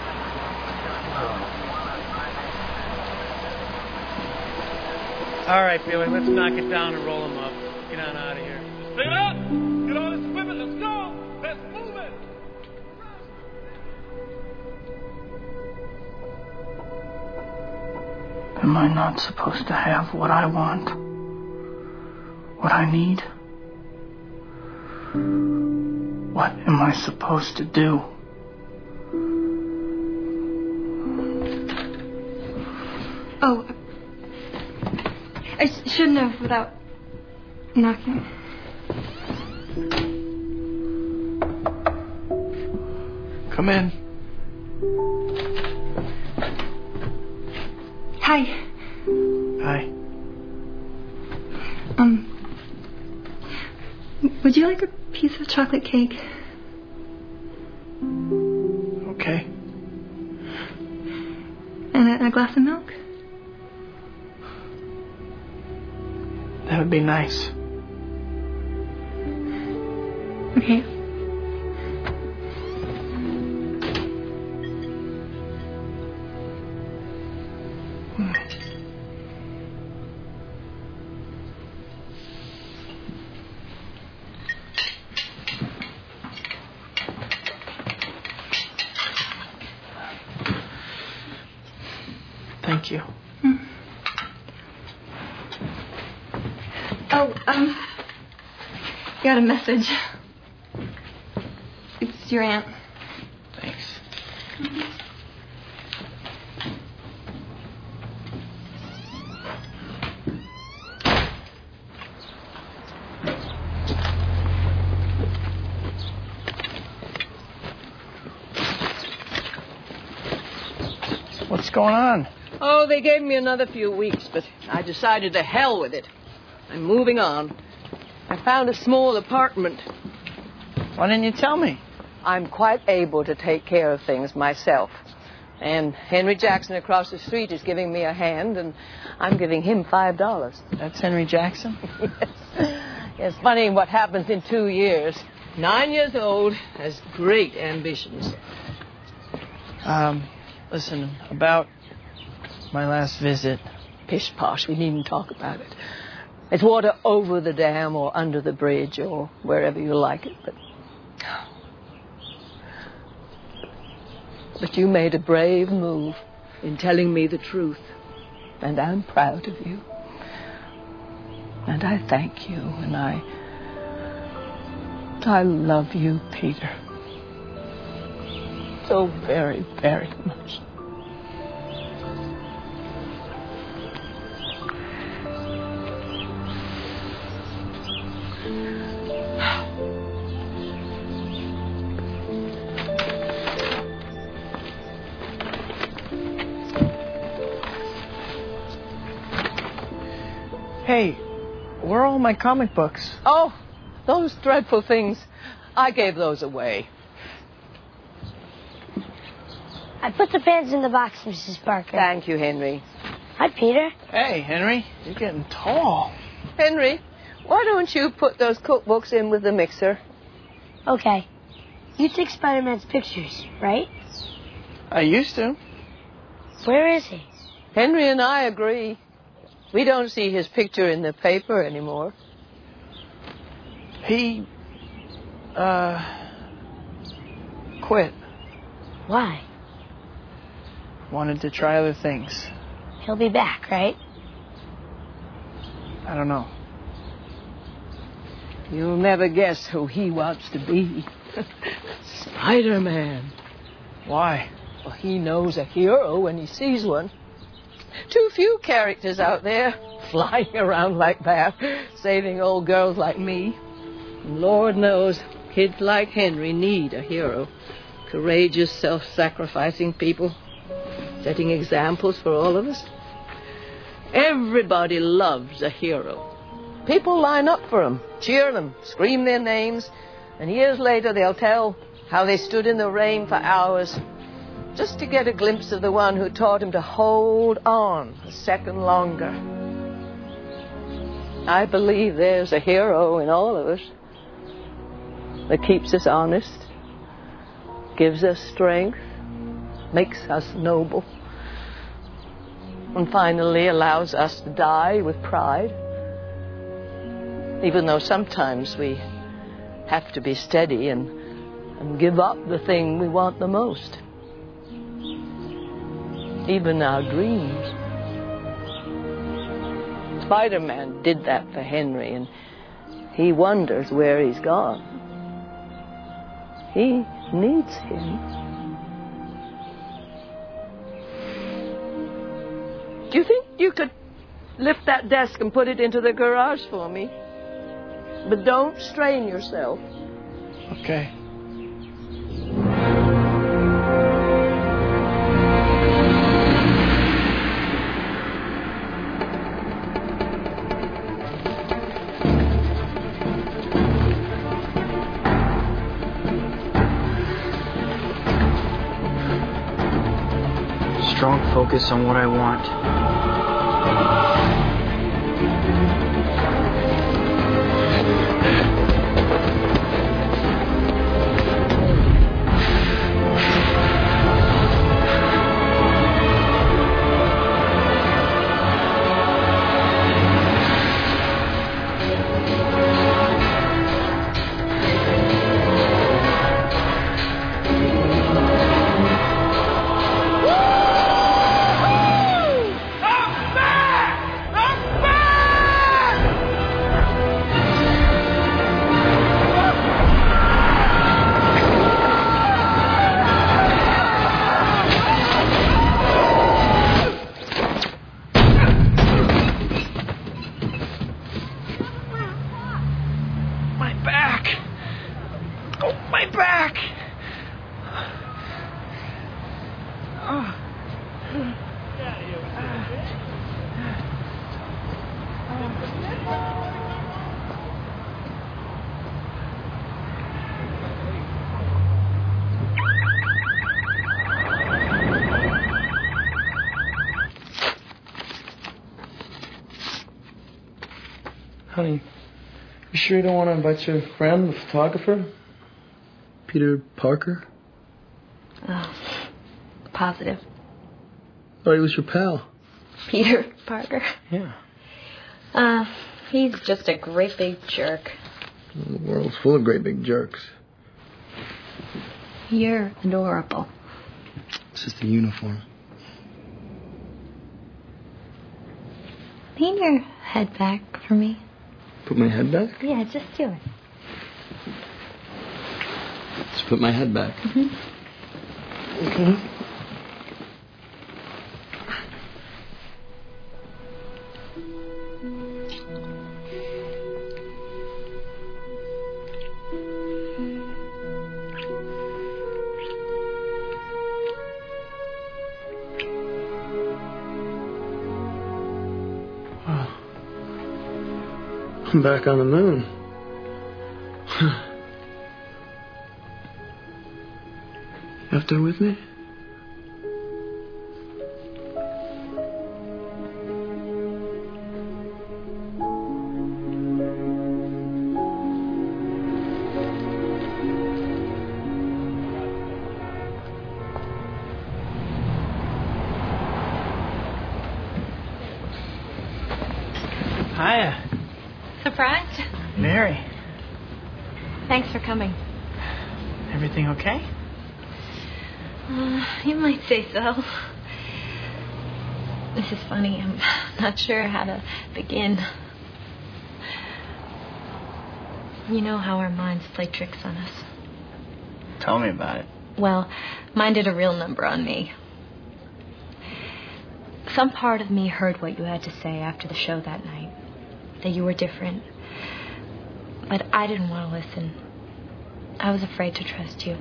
All right, Billy, let's knock it down and roll him up. Get on out of here. Stay up! Get all this equipment, let's go! Let's move it! Am I not supposed to have what I want? What I need? What am I supposed to do? Oh, I sh- shouldn't have without knocking. Come in. Hi. Hi. Um, would you like a piece of chocolate cake? Okay. And a, a glass of milk? That would be nice. Okay. Thank you. Oh, um, got a message. It's your aunt. Thanks. What's going on? Oh, they gave me another few weeks, but I decided to hell with it. I'm moving on. I found a small apartment. Why didn't you tell me? I'm quite able to take care of things myself. And Henry Jackson across the street is giving me a hand, and I'm giving him five dollars. That's Henry Jackson? Yes. It's funny what happens in two years. Nine years old, has great ambitions. Um, listen, about my last visit. Pish posh, we needn't talk about it. It's water over the dam or under the bridge or wherever you like it, but... But you made a brave move in telling me the truth, and I'm proud of you. And I thank you, and I... I love you, Peter. So very, very much. Hey, where are all my comic books? Oh, those dreadful things. I gave those away. I put the pens in the box, Missus Parker. Thank you, Henry. Hi, Peter. Hey, Henry, you're getting tall. Henry, why don't you put those cookbooks in with the mixer? Okay. You took Spider-Man's pictures, right? I used to. Where is he? Henry and I agree. We don't see his picture in the paper anymore. He, uh, quit. Why? Wanted to try other things. He'll be back, right? I don't know. You'll never guess who he wants to be. Spider-Man. Why? Well, he knows a hero when he sees one. Too few characters out there flying around like that, saving old girls like me. And Lord knows, kids like Henry need a hero. Courageous, self-sacrificing people, setting examples for all of us. Everybody loves a hero. People line up for them, cheer them, scream their names, and years later they'll tell how they stood in the rain for hours just to get a glimpse of the one who taught him to hold on a second longer. I believe there's a hero in all of us. that keeps us honest, gives us strength, makes us noble, and finally allows us to die with pride, even though sometimes we have to be steady and, and give up the thing we want the most, even our dreams. Spider-Man did that for Henry, and he wonders where he's gone. He needs him. Do you think you could lift that desk and put it into the garage for me? But don't strain yourself. Okay. Strong focus on what I want. Honey, you sure you don't want to invite your friend, the photographer? Peter Parker? Oh, positive. Oh, he was your pal. Peter Parker? Yeah. Uh, he's just a great big jerk. The world's full of great big jerks. You're adorable. It's just a uniform. Lean your head back for me. Put my head back? Yeah, just do it. Just put my head back. Mm-hmm. Okay. I'm back on the moon. You up there with me? Hiya. Surprised? Mary. Thanks for coming. Everything okay? Uh, you might say so. This is funny. I'm not sure how to begin. You know how our minds play tricks on us. Tell me about it. Well, mine did a real number on me. Some part of me heard what you had to say after the show that night. That you were different. But I didn't want to listen. I was afraid to trust you.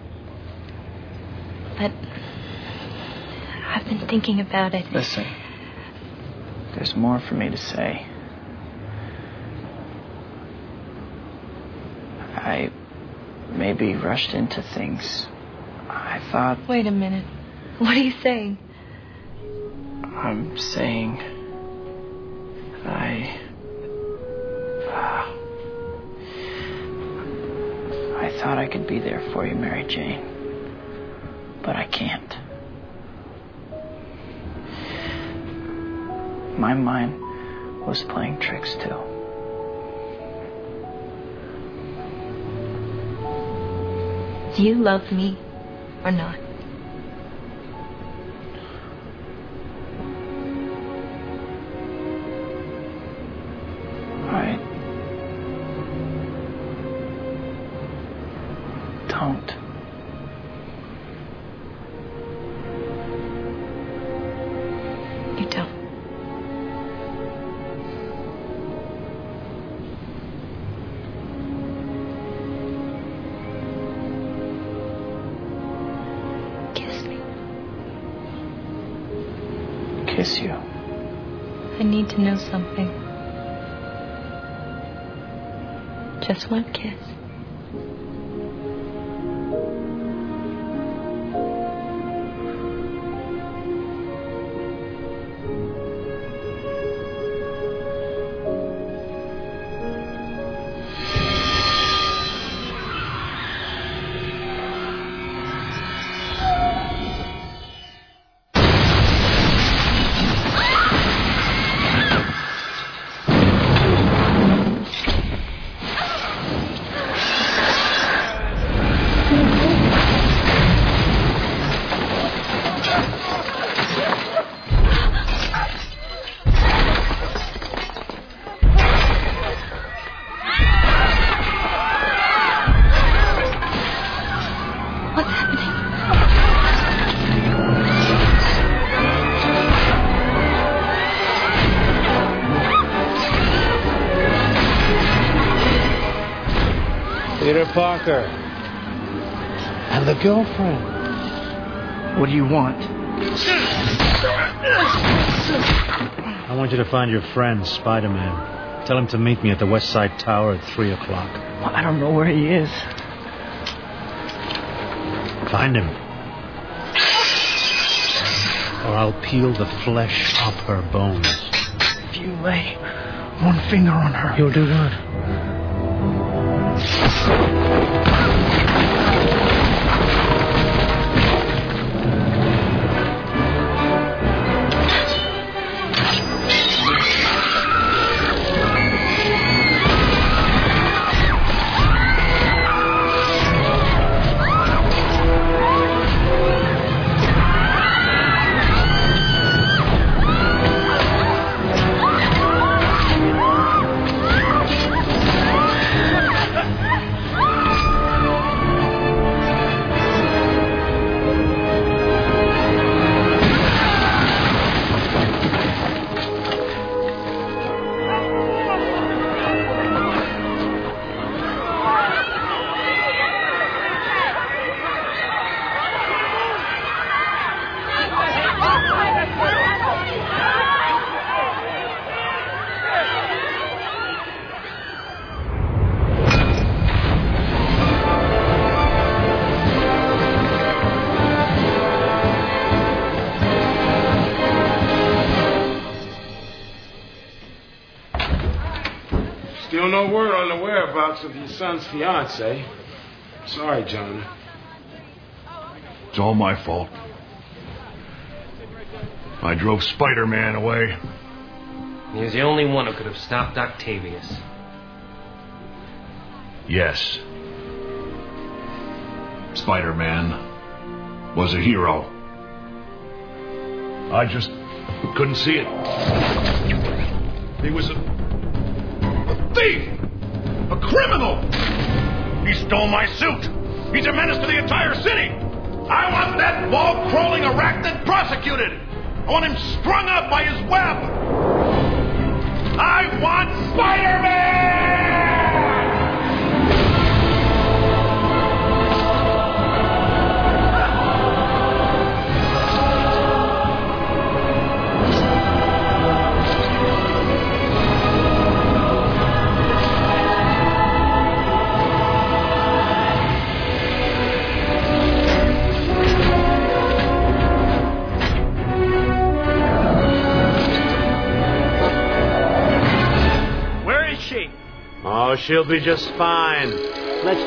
But I've been thinking about it. Listen, there's more for me to say. I maybe rushed into things. I thought... Wait a minute. What are you saying? I'm saying... I... Uh, thought I could be there for you, Mary Jane. But I can't. My mind was playing tricks too. Do you love me or not? I don't. You don't. Kiss me. Kiss you. I need to know something. Just one kiss. Peter Parker. And the girlfriend. What do you want? I want you to find your friend, Spider-Man. Tell him to meet me at the West Side Tower at three o'clock. Well, I don't know where he is. Find him. Or I'll peel the flesh off her bones. If you lay one finger on her... You'll do what? Still no word on the whereabouts of your son's fiancée. Sorry, John. It's all my fault. I drove Spider-Man away. He was the only one who could have stopped Octavius. Yes. Spider-Man was a hero. I just couldn't see it. He was a, a thief! A criminal! He stole my suit! He's a menace to the entire city! I want that wall-crawling arachnid prosecuted! I want him strung up by his web! I want Spider-Man! Oh, she'll be just fine. Let's talk.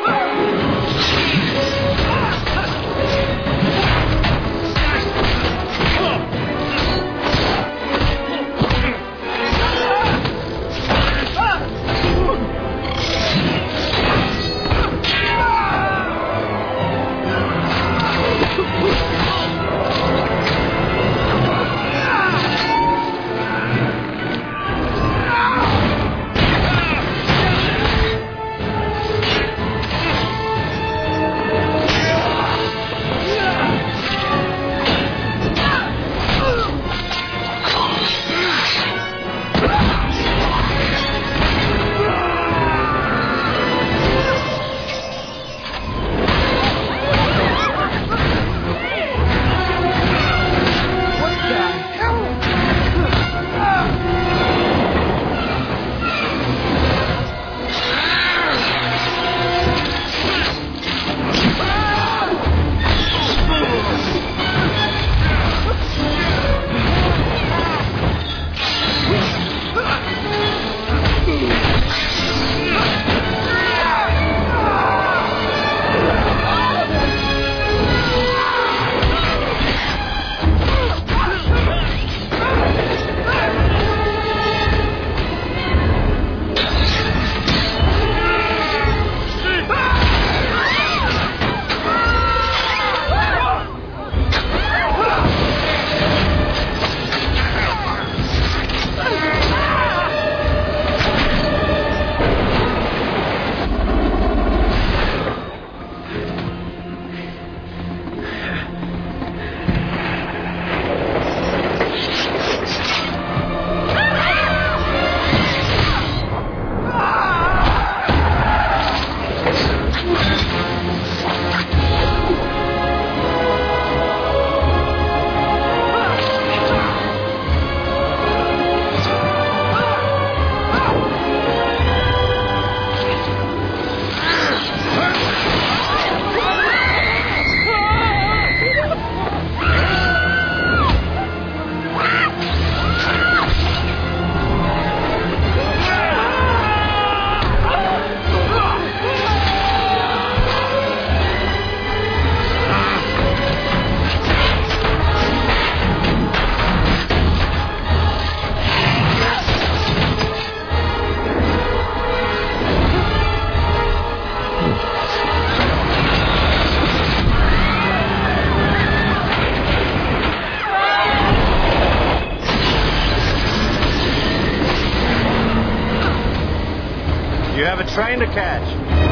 You have a train to catch.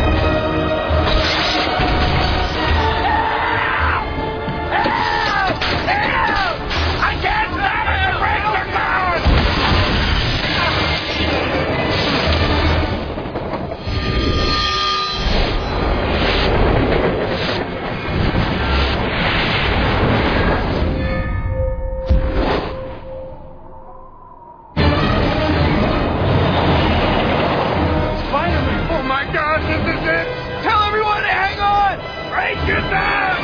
I can't stop it! The brakes are gone! Spider-Man! Oh my God, this is it! Tell everyone to hang on! Break it down!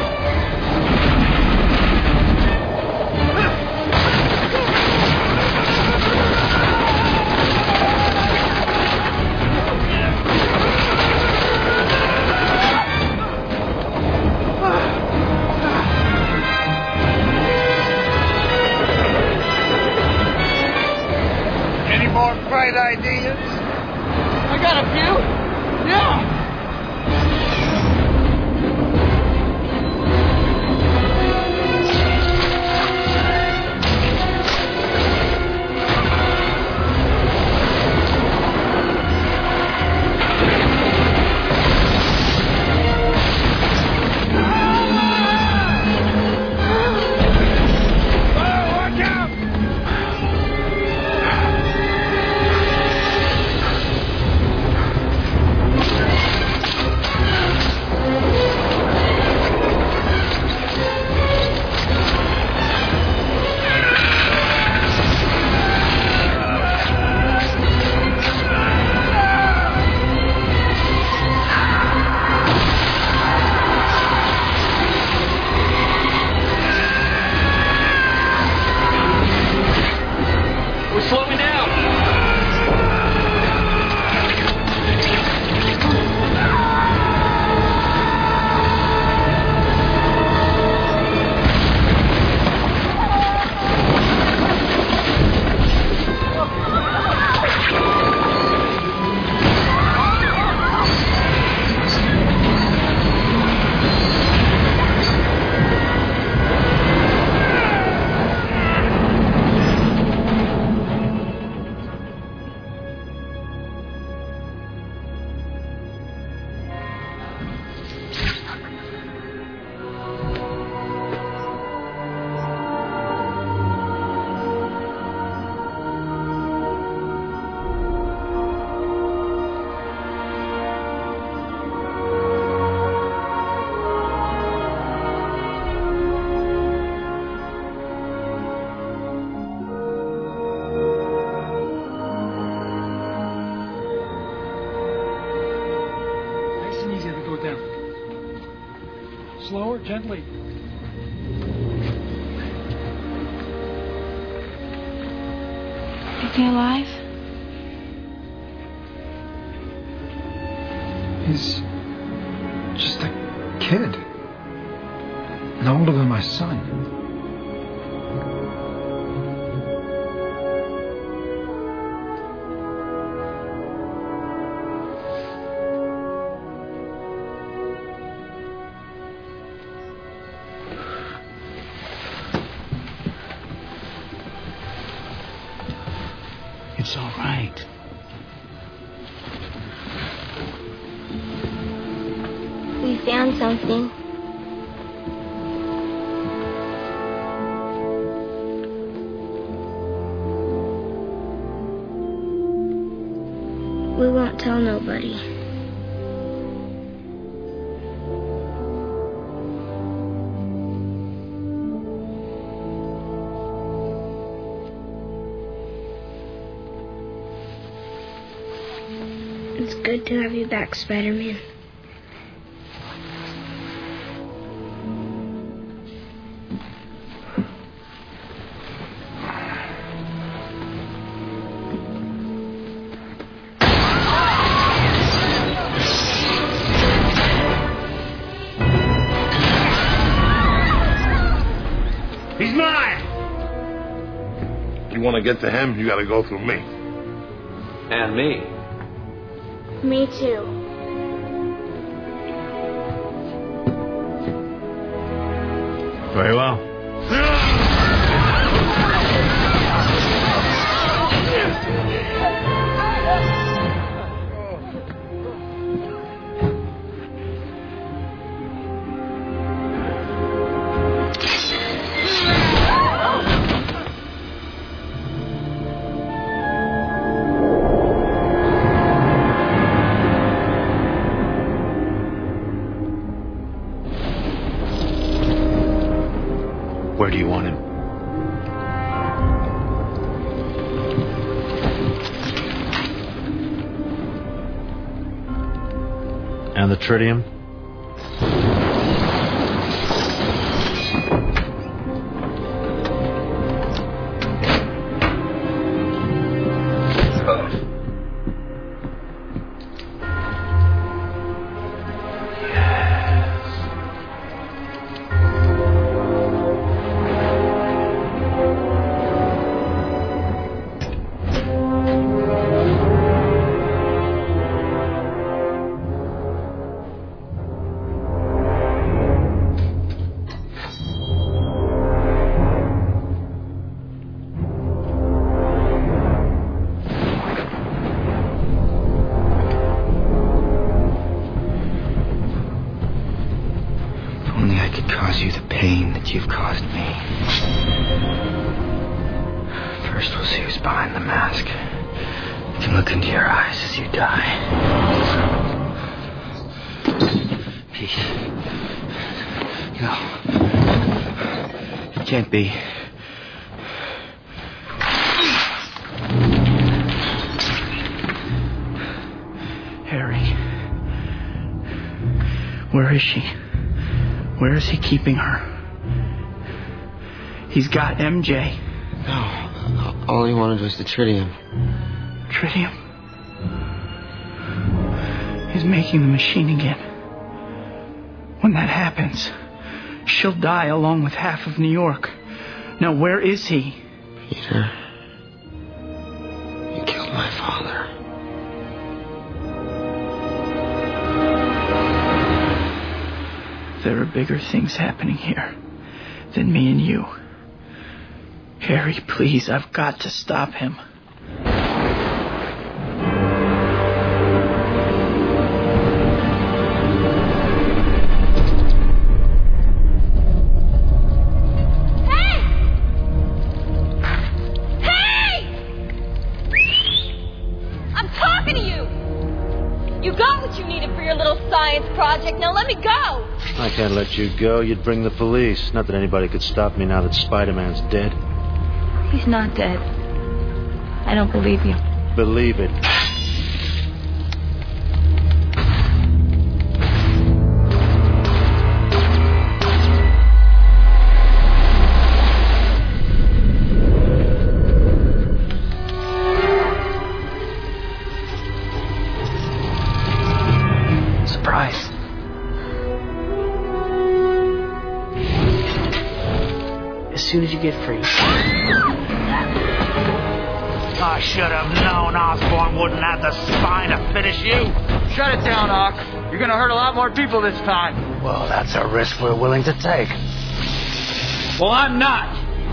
Any more bright ideas? I got a few. Yeah. Oh, watch out! Slower, gently. Is he alive? He's just a kid. No older than my son. It's all right. We found something. We won't tell nobody. It's good to have you back, Spider-Man. He's mine! You want to get to him, you got to go through me. And me. Me too. Very well. Where do you want him? And the tritium? You the pain that you've caused me. First, we'll see who's behind the mask. I can look into your eyes as you die. Peace. No. It can't be. Harry. Where is she? Where is he keeping her? He's got M J. No. All he wanted was the tritium. Tritium? He's making the machine again. When that happens, she'll die along with half of New York. Now, where is he? Peter. You killed my father. There are bigger things happening here than me and you. Harry, please, I've got to stop him. Hey! Hey! I'm talking to you! You got what you needed for your little science project. Now let me go! I can't let you go. You'd bring the police. Not that anybody could stop me now that Spider-Man's dead. He's not dead. I don't believe you. Believe it. get free. I should have known Osborn wouldn't have the spine to finish you. Shut it down, Ock. You're gonna hurt a lot more people this time. Well, that's a risk we're willing to take. Well, I'm not.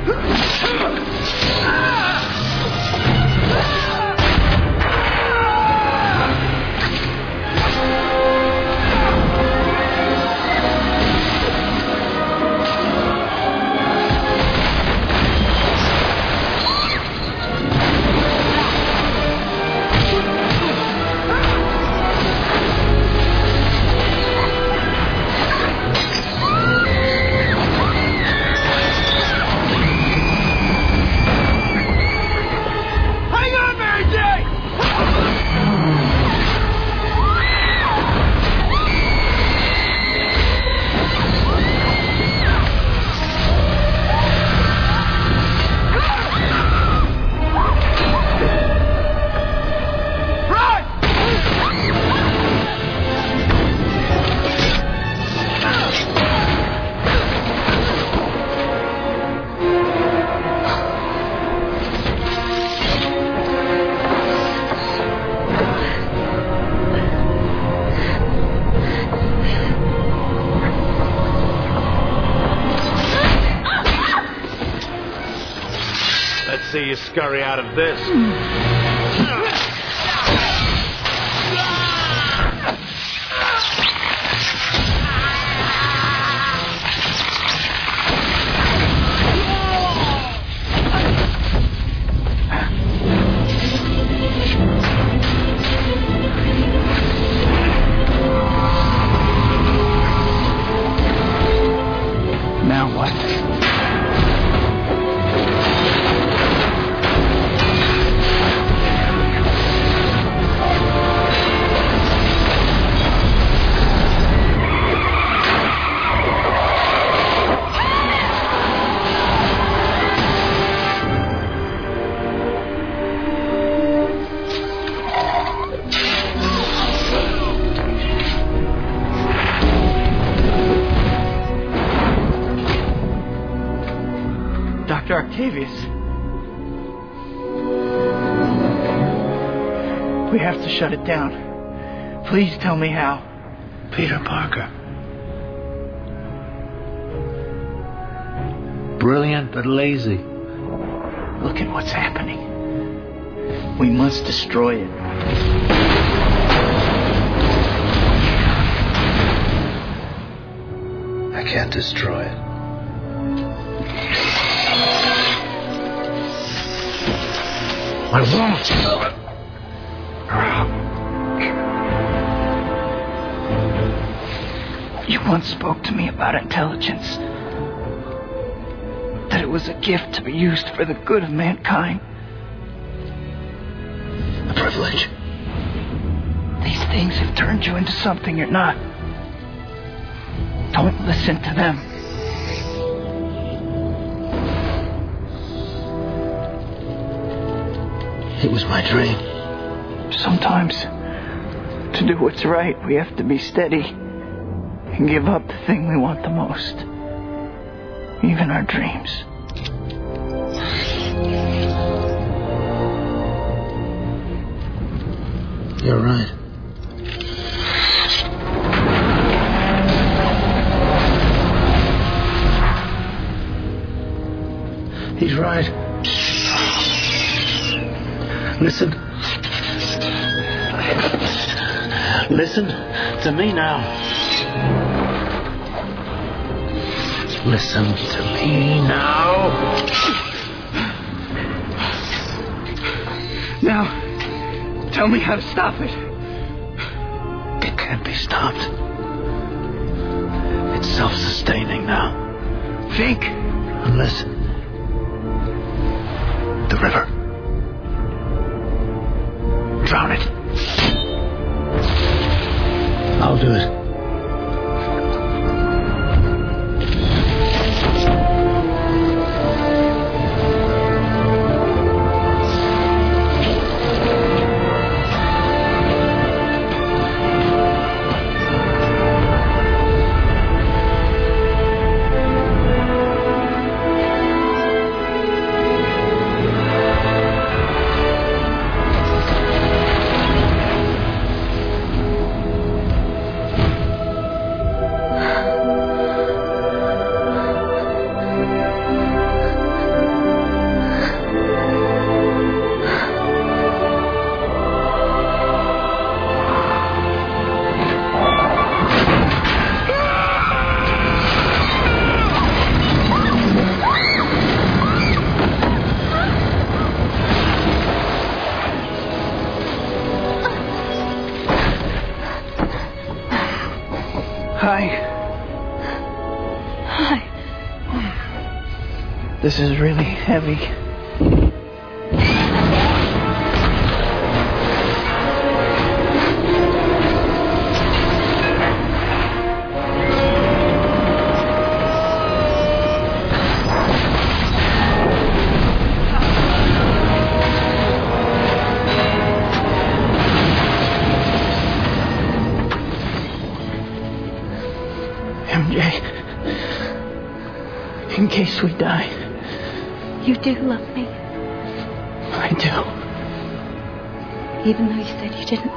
See you scurry out of this. Now what? Doctor Octavius. We have to shut it down. Please tell me how. Peter Parker. Brilliant but lazy. Look at what's happening. We must destroy it. I can't destroy it. I won't. You once spoke to me about intelligence. That it was a gift to be used for the good of mankind. A privilege. These things have turned you into something you're not. Don't listen to them. It was my dream. Sometimes, to do what's right, we have to be steady and give up the thing we want the most. Even our dreams. You're right. He's right. Listen. Listen to me now. Listen to me now. Now, tell me how to stop it. It can't be stopped. It's self-sustaining now. Think. Unless... the river. Drown it. I'll do it. Hi. Hi. This is really heavy. M J, in case we die. You do love me, I do. even though you said you didn't.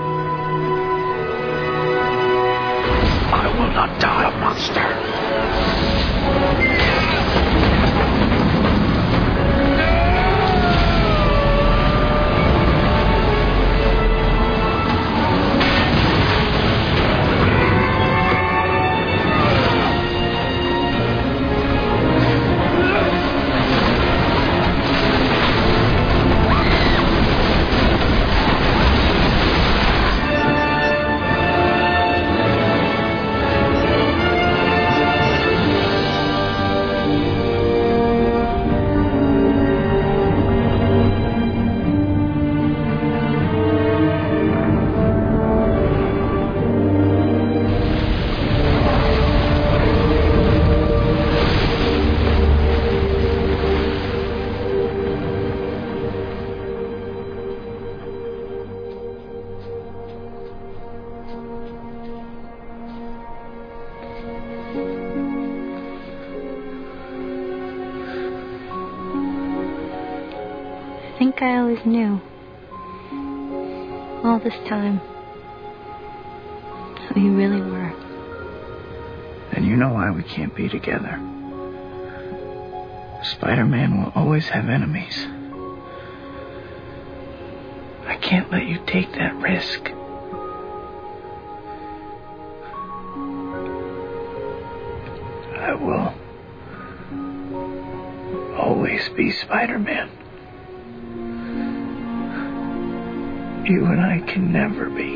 I will not die a monster. I think I always knew, all this time, who you really were. Then you know why we can't be together. Spider-Man will always have enemies. I can't let you take that risk. I will always be Spider-Man. You and I can never be.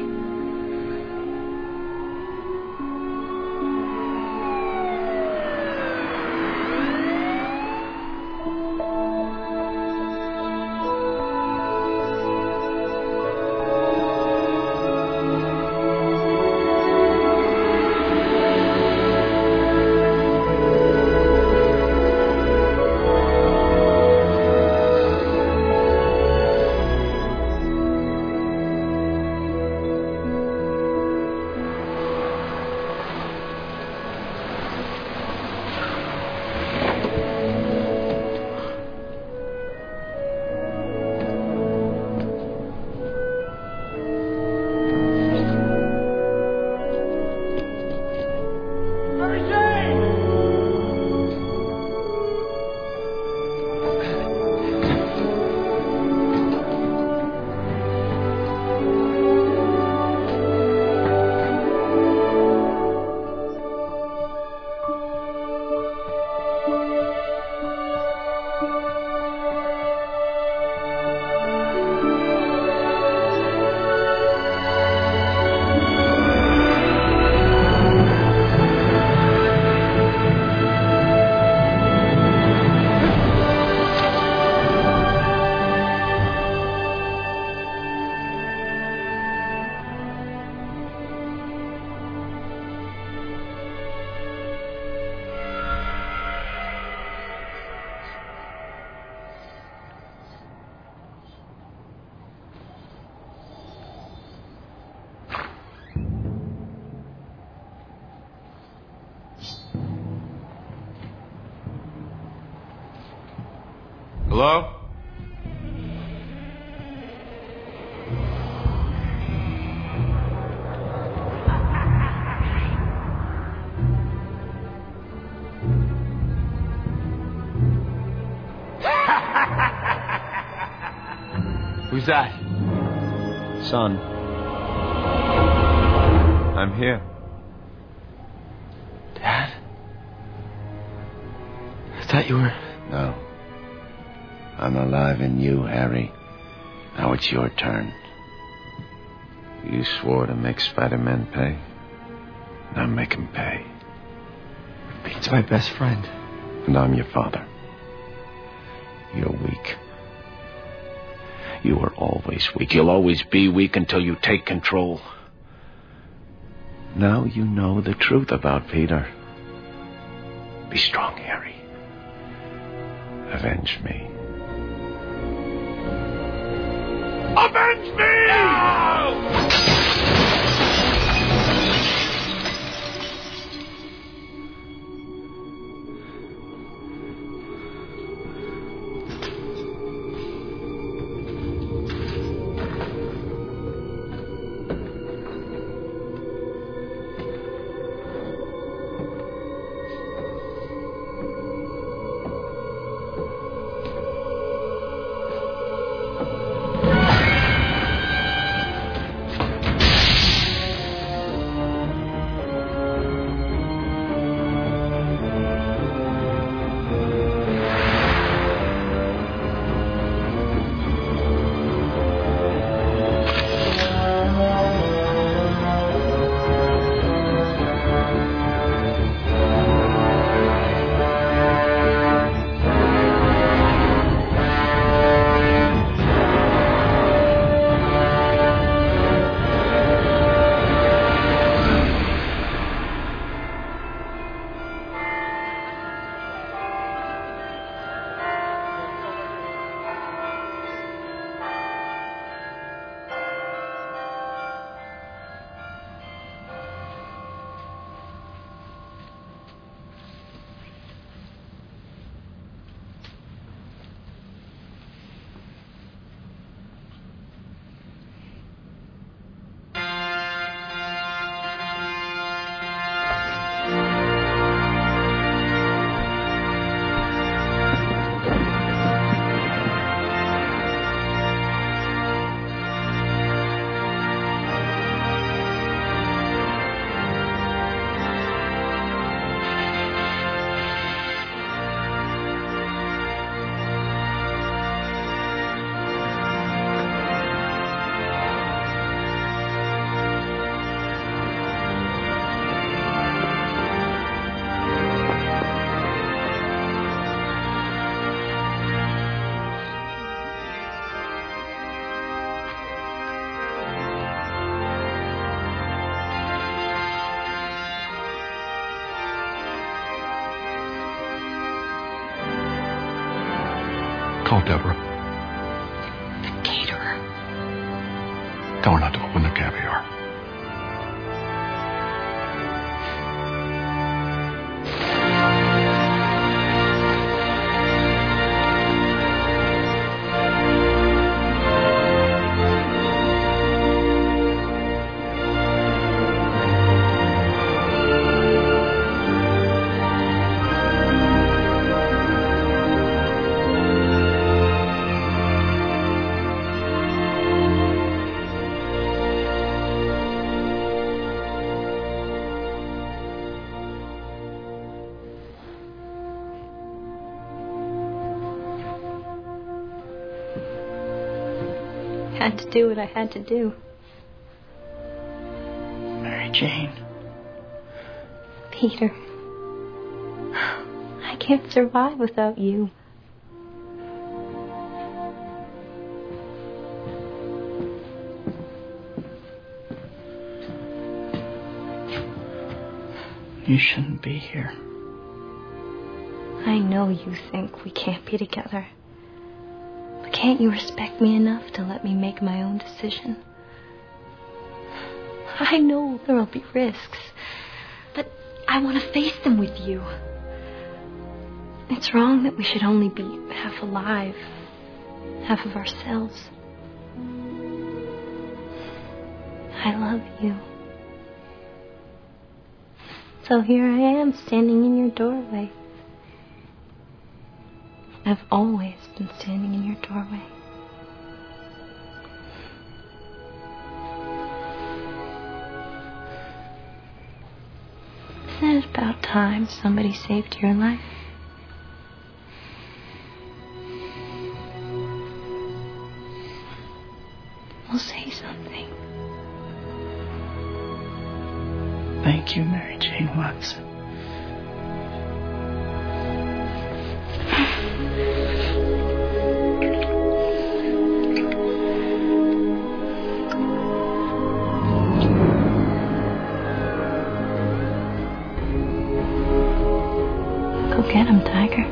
Hello? Who's that? Son. I'm here. Dad? I thought you were... No. I'm alive in you, Harry. Now it's your turn. You swore to make Spider-Man pay. Now make him pay. Pete's my best friend. And I'm your father. You're weak. You were always weak. You'll always be weak until you take control. Now you know the truth about Peter. Be strong, Harry. Avenge me. Avenge me! No! Call Deborah. The caterer. Tell her not to open the caviar. Had to do what I had to do. Mary Jane. Peter. I can't survive without you. You shouldn't be here. I know you think we can't be together. But can't you respect me enough to let me make my own decision? I know there'll be risks, but I want to face them with you. It's wrong that we should only be half alive, half of ourselves. I love you. So here I am, standing in your doorway. I've always been standing in your doorway. Isn't it about time somebody saved your life? Well, say something. Thank you, Mary Jane Watson. Go get him, Tiger.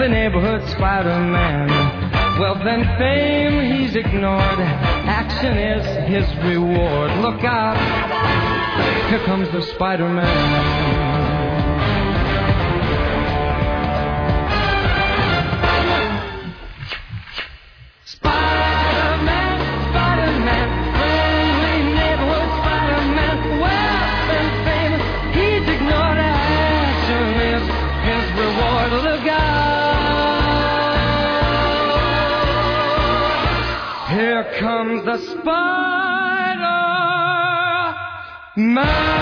friendly neighborhood Spider-Man. Wealth and fame he's ignored. Action is his reward. Look out, here comes the Spider-Man. Here comes the Spider-Man.